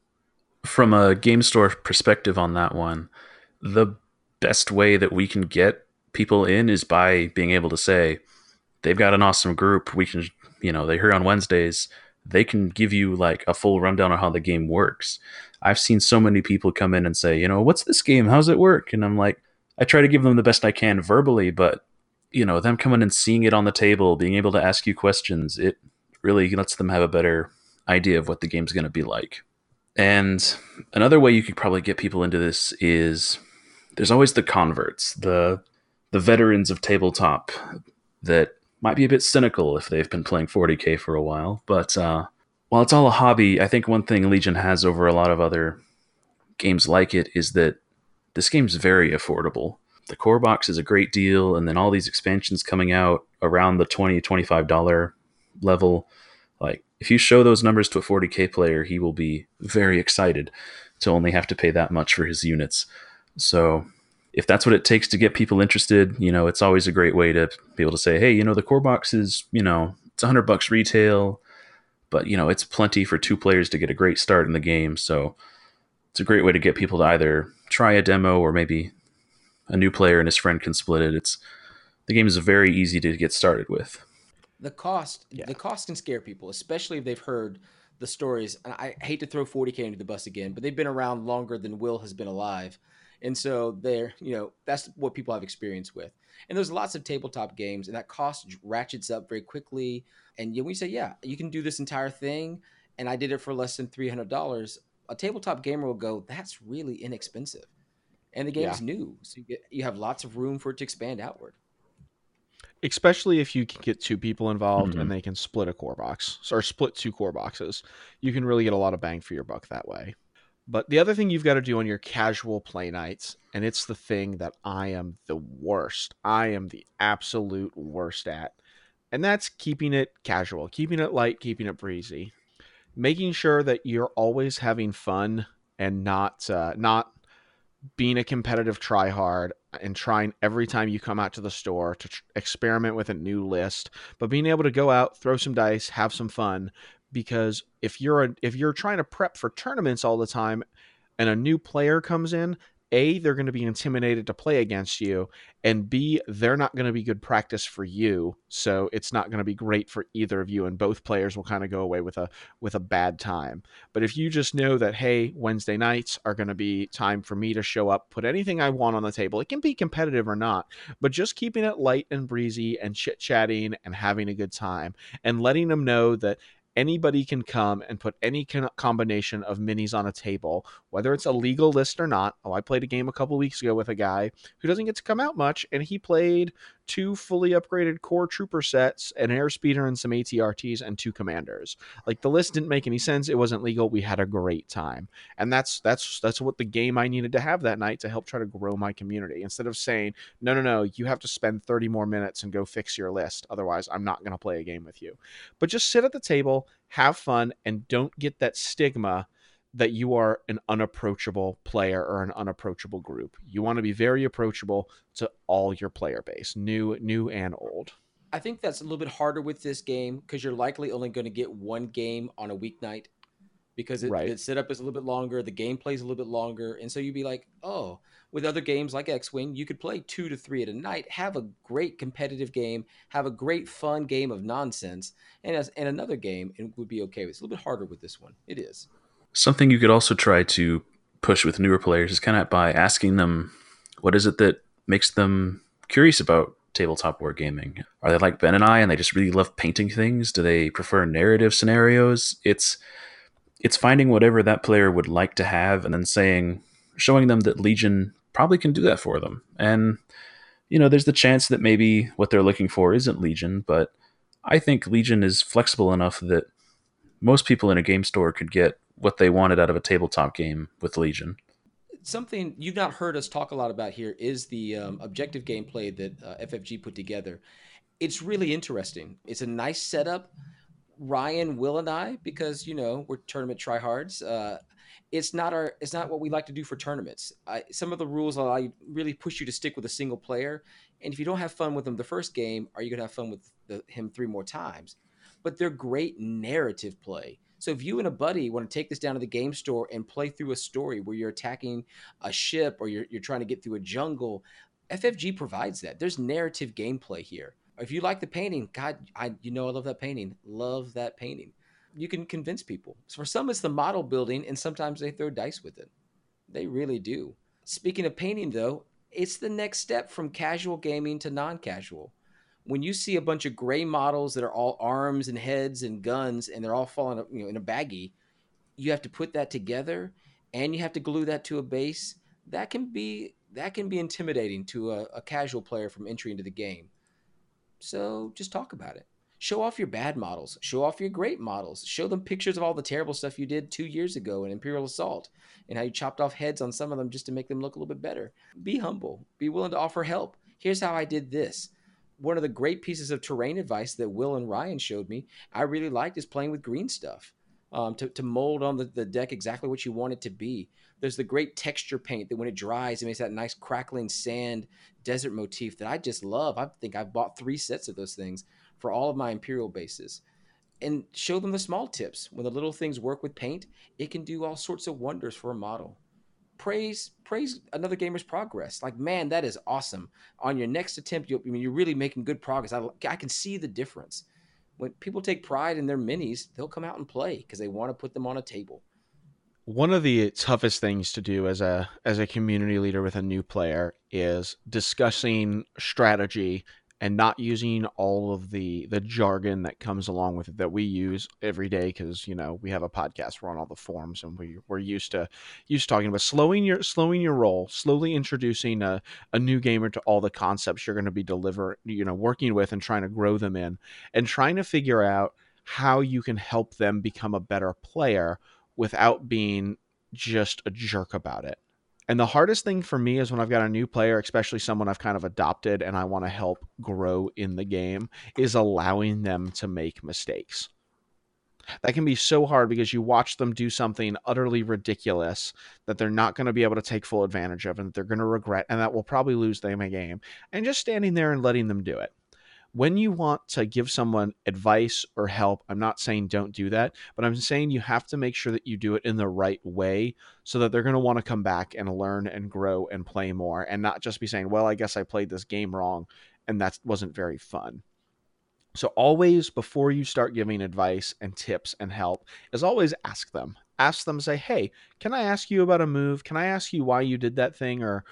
From a game store perspective on that one, the best way that we can get people in is by being able to say, they've got an awesome group. We can, you know, they're here on Wednesdays. They can give you like a full rundown on how the game works. I've seen so many people come in and say, you know, what's this game? How's it work? And I'm like, I try to give them the best I can verbally, but, you know, them coming and seeing it on the table, being able to ask you questions, it really lets them have a better idea of what the game's going to be like. And another way you could probably get people into this is there's always the converts, the the veterans of tabletop that might be a bit cynical if they've been playing forty K for a while. But uh, while it's all a hobby, I think one thing Legion has over a lot of other games like it is that this game's very affordable. The core box is a great deal, and then all these expansions coming out around the twenty dollars, twenty-five dollars level. Like, if you show those numbers to a forty K player, he will be very excited to only have to pay that much for his units. So if that's what it takes to get people interested, you know, it's always a great way to be able to say, hey, you know, the core box is, you know, it's a hundred bucks retail, but, you know, it's plenty for two players to get a great start in the game. So it's a great way to get people to either try a demo or maybe a new player and his friend can split it. It's the game is very easy to get started with. The cost, Yeah. the cost can scare people, especially if they've heard the stories. And I hate to throw forty K into the bus again, but they've been around longer than Will has been alive. And so they're, you know, that's what people have experience with. And there's lots of tabletop games, and that cost ratchets up very quickly. And you know, we say, yeah, you can do this entire thing, and I did it for less than three hundred dollars. A tabletop gamer will go, that's really inexpensive. And the game's Yeah. new, so you, get, you have lots of room for it to expand outward. Especially if you can get two people involved Mhm. and they can split a core box or split two core boxes. You can really get a lot of bang for your buck that way. But the other thing you've got to do on your casual play nights, and it's the thing that I am the worst, I am the absolute worst at, and that's keeping it casual, keeping it light, keeping it breezy, making sure that you're always having fun and not uh, not being a competitive tryhard and trying every time you come out to the store to tr- experiment with a new list, but being able to go out, throw some dice, have some fun. Because if you're a, if you're trying to prep for tournaments all the time and a new player comes in, A, they're going to be intimidated to play against you, and B, they're not going to be good practice for you. So it's not going to be great for either of you, and both players will kind of go away with a with a bad time. But if you just know that, hey, Wednesday nights are going to be time for me to show up, put anything I want on the table. It can be competitive or not, but just keeping it light and breezy and chit-chatting and having a good time and letting them know that anybody can come and put any con- combination of minis on a table, whether it's a legal list or not. Oh, I played a game a couple weeks ago with a guy who doesn't get to come out much, and he played two fully upgraded core trooper sets, an airspeeder and some A T R Ts, and two commanders. Like, the list didn't make any sense. It wasn't legal. We had a great time. And that's that's that's what the game I needed to have that night to help try to grow my community. Instead of saying, no, no, no, you have to spend thirty more minutes and go fix your list. Otherwise, I'm not going to play a game with you. But just sit at the table, have fun, and don't get that stigma that you are an unapproachable player or an unapproachable group. You want to be very approachable to all your player base, new, new and old. I think that's a little bit harder with this game because you're likely only going to get one game on a weeknight because it, Right. the setup is a little bit longer, the gameplay is a little bit longer, and so you'd be like, oh, with other games like X-Wing, you could play two to three at a night, have a great competitive game, have a great fun game of nonsense, and as and another game, it would be okay. It's a little bit harder with this one. It is. Something you could also try to push with newer players is kind of by asking them, what is it that makes them curious about tabletop wargaming? Are they like Ben and I and they just really love painting things? Do they prefer narrative scenarios? It's it's finding whatever that player would like to have and then saying, showing them that Legion probably can do that for them. And, you know, there's the chance that maybe what they're looking for isn't Legion, but I think Legion is flexible enough that most people in a game store could get what they wanted out of a tabletop game with Legion. Something you've not heard us talk a lot about here is the um, objective gameplay that uh, F F G put together. It's really interesting. It's a nice setup. Ryan, Will, and I, because, you know, we're tournament tryhards, uh, it's not our, it's not what we like to do for tournaments. I, some of the rules allow you, really push you to stick with a single player. And if you don't have fun with them the first game, are you going to have fun with the, him three more times? But they're great narrative play. So if you and a buddy want to take this down to the game store and play through a story where you're attacking a ship or you're, you're trying to get through a jungle, F F G provides that. There's narrative gameplay here. If you like the painting, God, I you know I love that painting. Love that painting. You can convince people. So for some, it's the model building, and sometimes they throw dice with it. They really do. Speaking of painting, though, it's the next step from casual gaming to non-casual. When you see a bunch of gray models that are all arms and heads and guns, and they're all falling, you know, in a baggie, you have to put that together, and you have to glue that to a base. That can be that can be intimidating to a, a casual player from entry into the game. So just talk about it. Show off your bad models. Show off your great models. Show them pictures of all the terrible stuff you did two years ago in Imperial Assault and how you chopped off heads on some of them just to make them look a little bit better. Be humble. Be willing to offer help. Here's how I did this. One of the great pieces of terrain advice that Will and Ryan showed me, I really liked, is playing with green stuff. Um, to, to mold on the, the deck exactly what you want it to be. There's the great texture paint that when it dries, it makes that nice crackling sand desert motif that I just love. I think I've bought three sets of those things for all of my Imperial bases. And show them the small tips. When the little things work with paint, it can do all sorts of wonders for a model. Praise praise another gamer's progress. Like, man, that is awesome. On your next attempt, you'll, I mean, you're really making good progress. I, I can see the difference. When people take pride in their minis, they'll come out and play because they want to put them on a table. One of the toughest things to do as a as a community leader with a new player is discussing strategy and not using all of the the jargon that comes along with it that we use every day, because, you know, we have a podcast, we're on all the forums, and we, we're used to used to talking about slowing your slowing your roll, slowly introducing a, a new gamer to all the concepts you're going to be deliver you know working with and trying to grow them in, and trying to figure out how you can help them become a better player without being just a jerk about it. And the hardest thing for me is when I've got a new player, especially someone I've kind of adopted and I want to help grow in the game, is allowing them to make mistakes. That can be so hard because you watch them do something utterly ridiculous that they're not going to be able to take full advantage of and that they're going to regret, and that will probably lose them a game. And just standing there and letting them do it. When you want to give someone advice or help, I'm not saying don't do that, but I'm saying you have to make sure that you do it in the right way so that they're going to want to come back and learn and grow and play more, and not just be saying, well, I guess I played this game wrong and that wasn't very fun. So always, before you start giving advice and tips and help, is always ask them. Ask them, say, hey, can I ask you about a move? Can I ask you why you did that thing? Or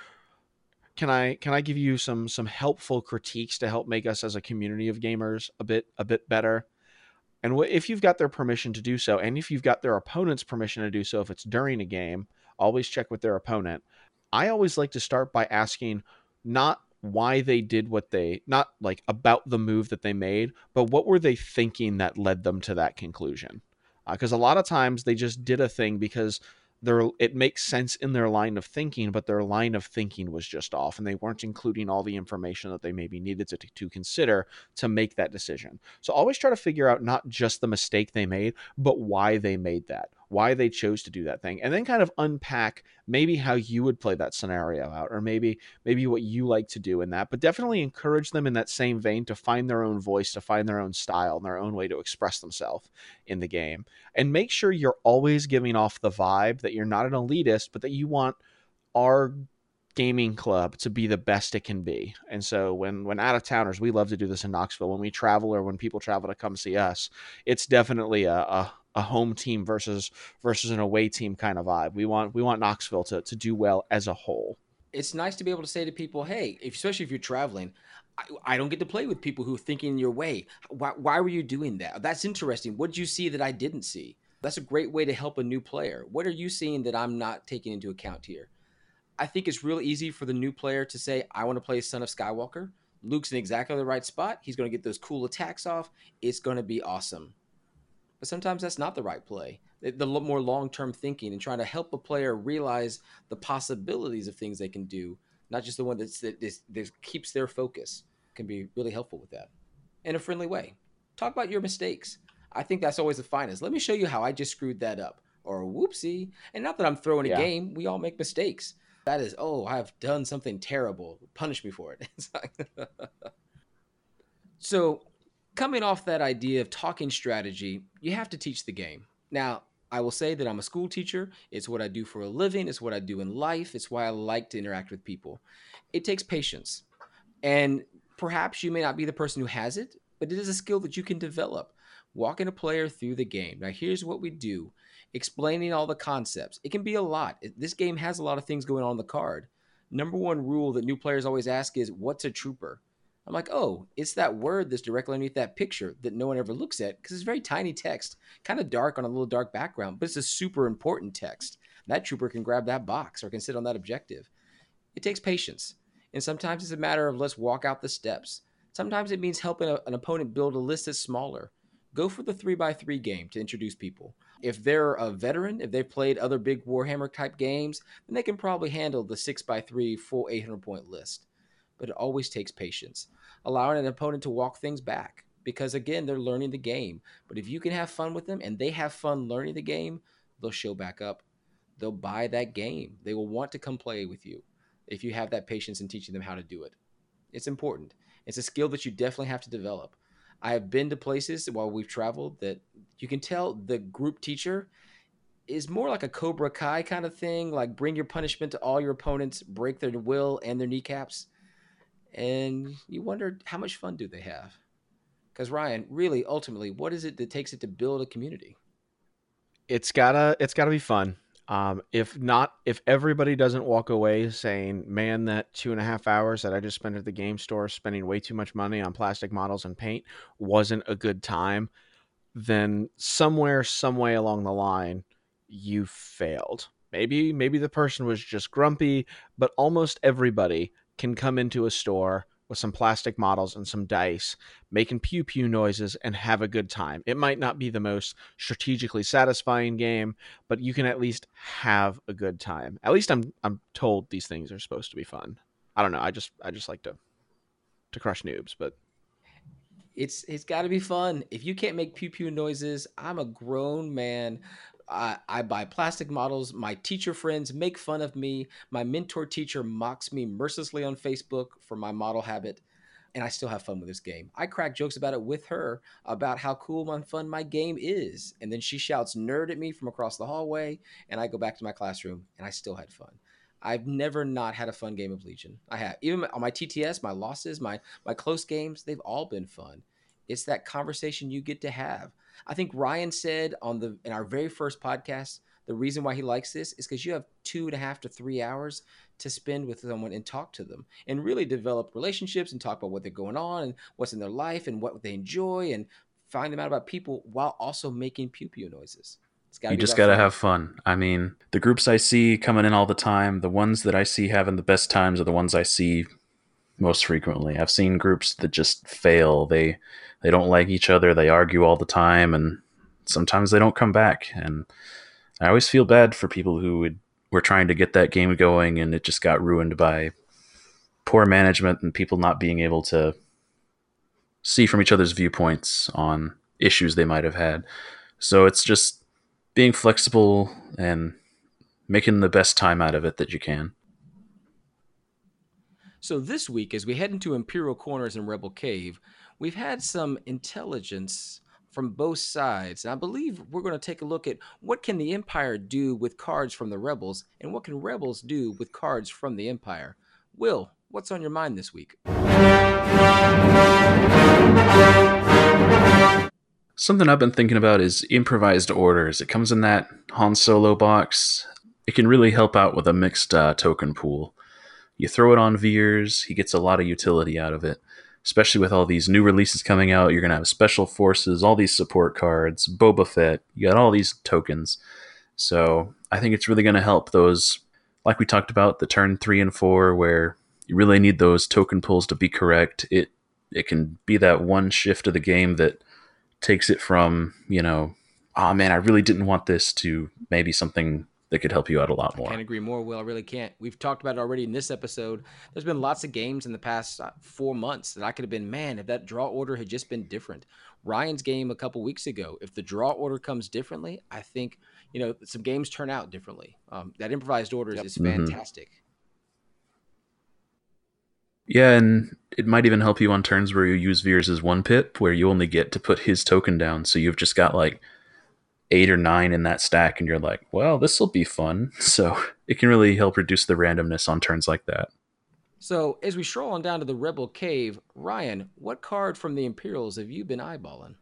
Can I can I give you some some helpful critiques to help make us as a community of gamers a bit a bit better? And wh- if you've got their permission to do so, and if you've got their opponent's permission to do so, if it's during a game, always check with their opponent. I always like to start by asking not why they did what they, not like about the move that they made, but what were they thinking that led them to that conclusion? Because uh, a lot of times they just did a thing because Their, it makes sense in their line of thinking, but their line of thinking was just off, and they weren't including all the information that they maybe needed to, to consider to make that decision. So always try to figure out not just the mistake they made, but why they made that, why they chose to do that thing, and then kind of unpack maybe how you would play that scenario out, or maybe maybe what you like to do in that. But definitely encourage them in that same vein to find their own voice, to find their own style and their own way to express themselves in the game. And make sure you're always giving off the vibe that you're not an elitist, but that you want our gaming club to be the best it can be. And so when when out of towners, we love to do this in Knoxville, when we travel or when people travel to come see us, it's definitely a, a a home team versus versus an away team kind of vibe. We want we want Knoxville to to do well as a whole. It's nice to be able to say to people, hey, if, especially if you're traveling, I, I don't get to play with people who are thinking your way. Why, why were you doing that? That's interesting. What did you see that I didn't see? That's a great way to help a new player. What are you seeing that I'm not taking into account here? I think it's real easy for the new player to say, I want to play Son of Skywalker. Luke's in exactly the right spot. He's going to get those cool attacks off. It's going to be awesome. But sometimes that's not the right play. The, the more long-term thinking and trying to help a player realize the possibilities of things they can do, not just the one that's, that, that, that keeps their focus, can be really helpful with that in a friendly way. Talk about your mistakes. I think that's always the finest. Let me show you how I just screwed that up, or whoopsie. And not that I'm throwing a Yeah. game. We all make mistakes. That is, oh, I've done something terrible. Punish me for it. It's like so coming off that idea of talking strategy, you have to teach the game. Now, I will say that I'm a school teacher. It's what I do for a living. It's what I do in life. It's why I like to interact with people. It takes patience. And perhaps you may not be the person who has it, but it is a skill that you can develop. Walking a player through the game. Now, here's what we do. Explaining all the concepts. It can be a lot. This game has a lot of things going on on the card. Number one rule that new players always ask is, what's a trooper? I'm like, oh, it's that word that's directly underneath that picture that no one ever looks at because it's very tiny text, kind of dark on a little dark background, but it's a super important text. That trooper can grab that box or can sit on that objective. It takes patience. And sometimes it's a matter of let's walk out the steps. Sometimes it means helping a, an opponent build a list that's smaller. Go for the three by three game to introduce people. If they're a veteran, if they've played other big Warhammer type games, then they can probably handle the six by three full eight hundred point list. But it always takes patience. Allowing an opponent to walk things back. Because again, they're learning the game. But if you can have fun with them and they have fun learning the game, they'll show back up. They'll buy that game. They will want to come play with you if you have that patience in teaching them how to do it. It's important. It's a skill that you definitely have to develop. I have been to places while we've traveled that you can tell the group teacher is more like a Cobra Kai kind of thing, like bring your punishment to all your opponents, break their will and their kneecaps. And you wonder, how much fun do they have? Because Ryan, really, ultimately, what is it that takes it to build a community? It's gotta it's gotta be fun. Um, if not, if everybody doesn't walk away saying, man, that two and a half hours that I just spent at the game store spending way too much money on plastic models and paint wasn't a good time, then somewhere, some way along the line, you failed. Maybe, maybe the person was just grumpy, but almost everybody can come into a store with some plastic models and some dice, making pew pew noises and have a good time. It might not be the most strategically satisfying game, but you can at least have a good time. At least I'm I'm told these things are supposed to be fun. I don't know. I just I just like to to crush noobs, but It's it's got to be fun. If you can't make pew pew noises, I'm a grown man. I, I buy plastic models. My teacher friends make fun of me. My mentor teacher mocks me mercilessly on Facebook for my model habit. And I still have fun with this game. I crack jokes about it with her about how cool and fun my game is. And then she shouts nerd at me from across the hallway. And I go back to my classroom and I still had fun. I've never not had a fun game of Legion. I have. Even on my T T S, my losses, my my close games, they've all been fun. It's that conversation you get to have. I think Ryan said on the in our very first podcast, the reason why he likes this is because you have two and a half to three hours to spend with someone and talk to them and really develop relationships and talk about what they're going on and what's in their life and what they enjoy and find them out about people while also making pew pew noises. It's gotta You be just that got to fun. have fun. I mean, the groups I see coming in all the time, the ones that I see having the best times are the ones I see most frequently. I've seen groups that just fail. They they don't like each other. They argue all the time, and sometimes they don't come back. And I always feel bad for people who would, were trying to get that game going, and it just got ruined by poor management and people not being able to see from each other's viewpoints on issues they might have had. So it's just being flexible and making the best time out of it that you can. So this week, as we head into Imperial Corners and Rebel Cave, we've had some intelligence from both sides. And I believe we're going to take a look at what can the Empire do with cards from the Rebels and what can Rebels do with cards from the Empire. Will, what's on your mind this week? Something I've been thinking about is improvised orders. It comes in that Han Solo box. It can really help out with a mixed uh, token pool. You throw it on Veers, he gets a lot of utility out of it. Especially with all these new releases coming out, you're going to have Special Forces, all these support cards, Boba Fett, you got all these tokens. So I think it's really going to help those, like we talked about, the turn three and four, where you really need those token pulls to be correct. It it can be that one shift of the game that takes it from, you know, oh man, I really didn't want this, to maybe something that could help you out a lot more. I can't agree more, Will. I really can't. We've talked about it already in this episode. There's been lots of games in the past uh, four months that I could have been, man, if that draw order had just been different. Ryan's game a couple weeks ago, if the draw order comes differently, I think, you know, some games turn out differently. Um, that improvised orders Yep. is fantastic. Mm-hmm. Yeah, and it might even help you on turns where you use Veers as one pip, where you only get to put his token down. So you've just got like eight or nine in that stack, and you're like, well, this will be fun. So it can really help reduce the randomness on turns like that. So as we stroll on down to the Rebel Cave, Ryan, what card from the Imperials have you been eyeballing?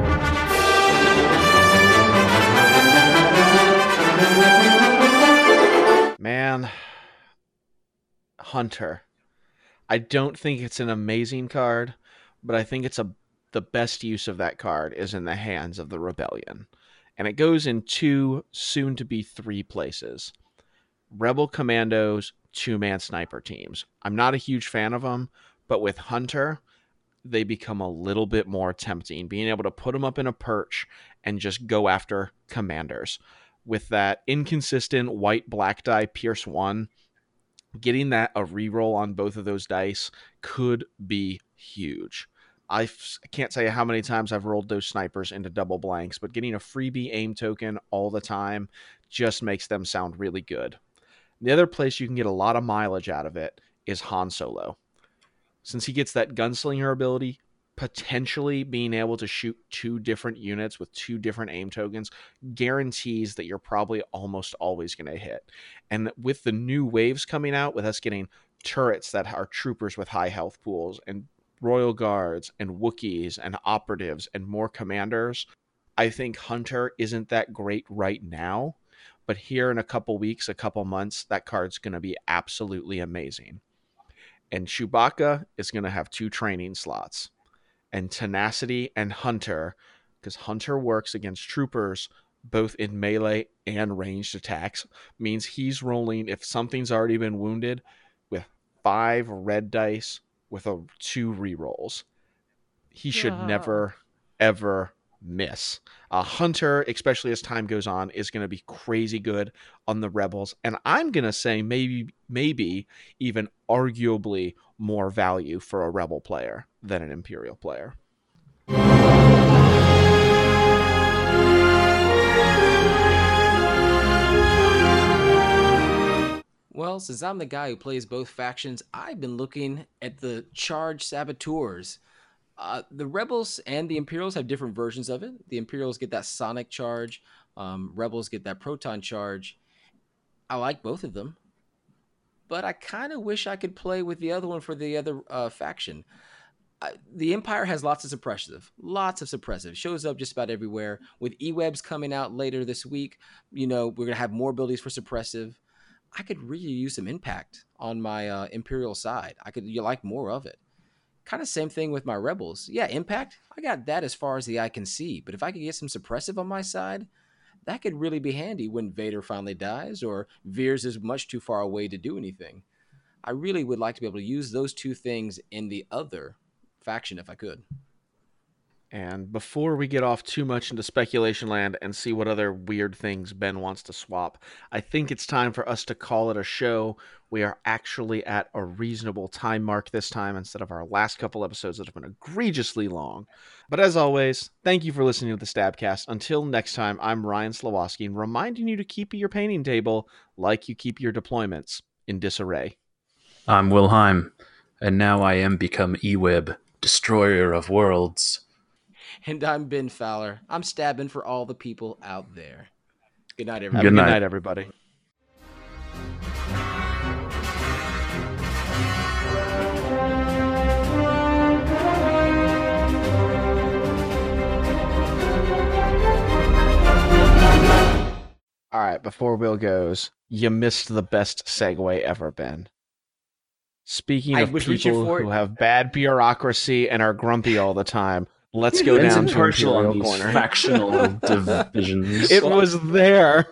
Man, Hunter. I don't think it's an amazing card, but I think it's a the best use of that card is in the hands of the Rebellion. And it goes in two, soon to be three places. Rebel Commandos, two-man sniper teams. I'm not a huge fan of them, but with Hunter, they become a little bit more tempting. Being able to put them up in a perch and just go after commanders. With that inconsistent white-black die Pierce one, getting that a reroll on both of those dice could be huge. I f- can't tell you how many times I've rolled those snipers into double blanks, but getting a freebie aim token all the time just makes them sound really good. The other place you can get a lot of mileage out of it is Han Solo. Since he gets that gunslinger ability, potentially being able to shoot two different units with two different aim tokens guarantees that you're probably almost always going to hit. And with the new waves coming out, with us getting turrets that are troopers with high health pools and Royal Guards and Wookiees and operatives and more commanders, I think Hunter isn't that great right now, but here in a couple weeks, a couple months, that card's going to be absolutely amazing. And Chewbacca is going to have two training slots. And Tenacity and Hunter, because Hunter works against troopers both in melee and ranged attacks, means he's rolling, if something's already been wounded, with five red dice with a two rerolls. He should Yeah. never, ever miss. A Hunter, especially as time goes on, is going to be crazy good on the Rebels. And I'm going to say maybe, maybe even arguably more value for a Rebel player than an Imperial player. Well, since I'm the guy who plays both factions, I've been looking at the Charge Saboteurs. Uh, the Rebels and the Imperials have different versions of it. The Imperials get that Sonic Charge. Um, Rebels get that Proton Charge. I like both of them, but I kind of wish I could play with the other one for the other uh, faction. Uh, the Empire has lots of suppressive, lots of suppressive. Shows up just about everywhere. With E-Webs coming out later this week, you know, we're going to have more abilities for suppressive. I could really use some impact on my uh, Imperial side. I could you like more of it. Kind of same thing with my Rebels. Yeah, impact, I got that as far as the eye can see. But if I could get some suppressive on my side, that could really be handy when Vader finally dies or Veers is much too far away to do anything. I really would like to be able to use those two things in the other faction if I could. And before we get off too much into speculation land and see what other weird things Ben wants to swap, I think it's time for us to call it a show. We are actually at a reasonable time mark this time instead of our last couple episodes that have been egregiously long. But as always, thank you for listening to the Stabcast. Until next time, I'm Ryan Slawowski, reminding you to keep your painting table like you keep your deployments in disarray. I'm Wilhelm, and now I am become E-Web, destroyer of worlds. And I'm Ben Fowler. I'm stabbing for all the people out there. Good night, Have everybody. a Good good night. night, everybody. All right, before Will goes, you missed the best segue ever, Ben. Speaking I of was reaching people for who it. have bad bureaucracy and are grumpy all the time, let's go Ben's down to impartial on Imperial these Corner. factional divisions. It was there.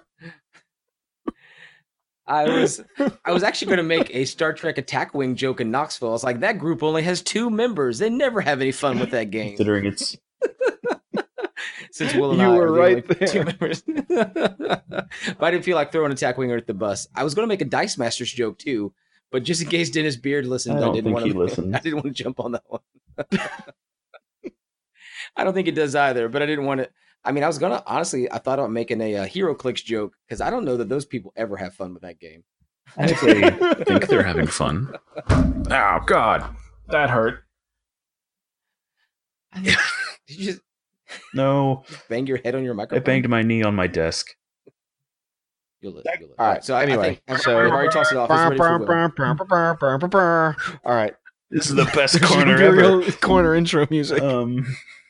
I was I was actually going to make a Star Trek Attack Wing joke in Knoxville. I was like, that group only has two members. They never have any fun with that game. Considering it's Since Will and You I were are the right only two there. members. But I didn't feel like throwing Attack Winger at the bus. I was going to make a Dice Masters joke too, but just in case Dennis Beard listened, I I, don't didn't think want he to. listens. I didn't want to jump on that one. I don't think it does either, but I didn't want to. I mean, I was gonna honestly. I thought about making a, uh Hero Clicks joke because I don't know that those people ever have fun with that game. I think they think they're having fun. Oh God, that hurt. Did you just No, bang your head on your I microphone? banged my knee on my desk. You'll live. You'll live. All right. So I- I anyway, think I've, so I've already tossed it off. It's ready for Will. All right. This is the best corner Imperial ever. Corner intro music. Um,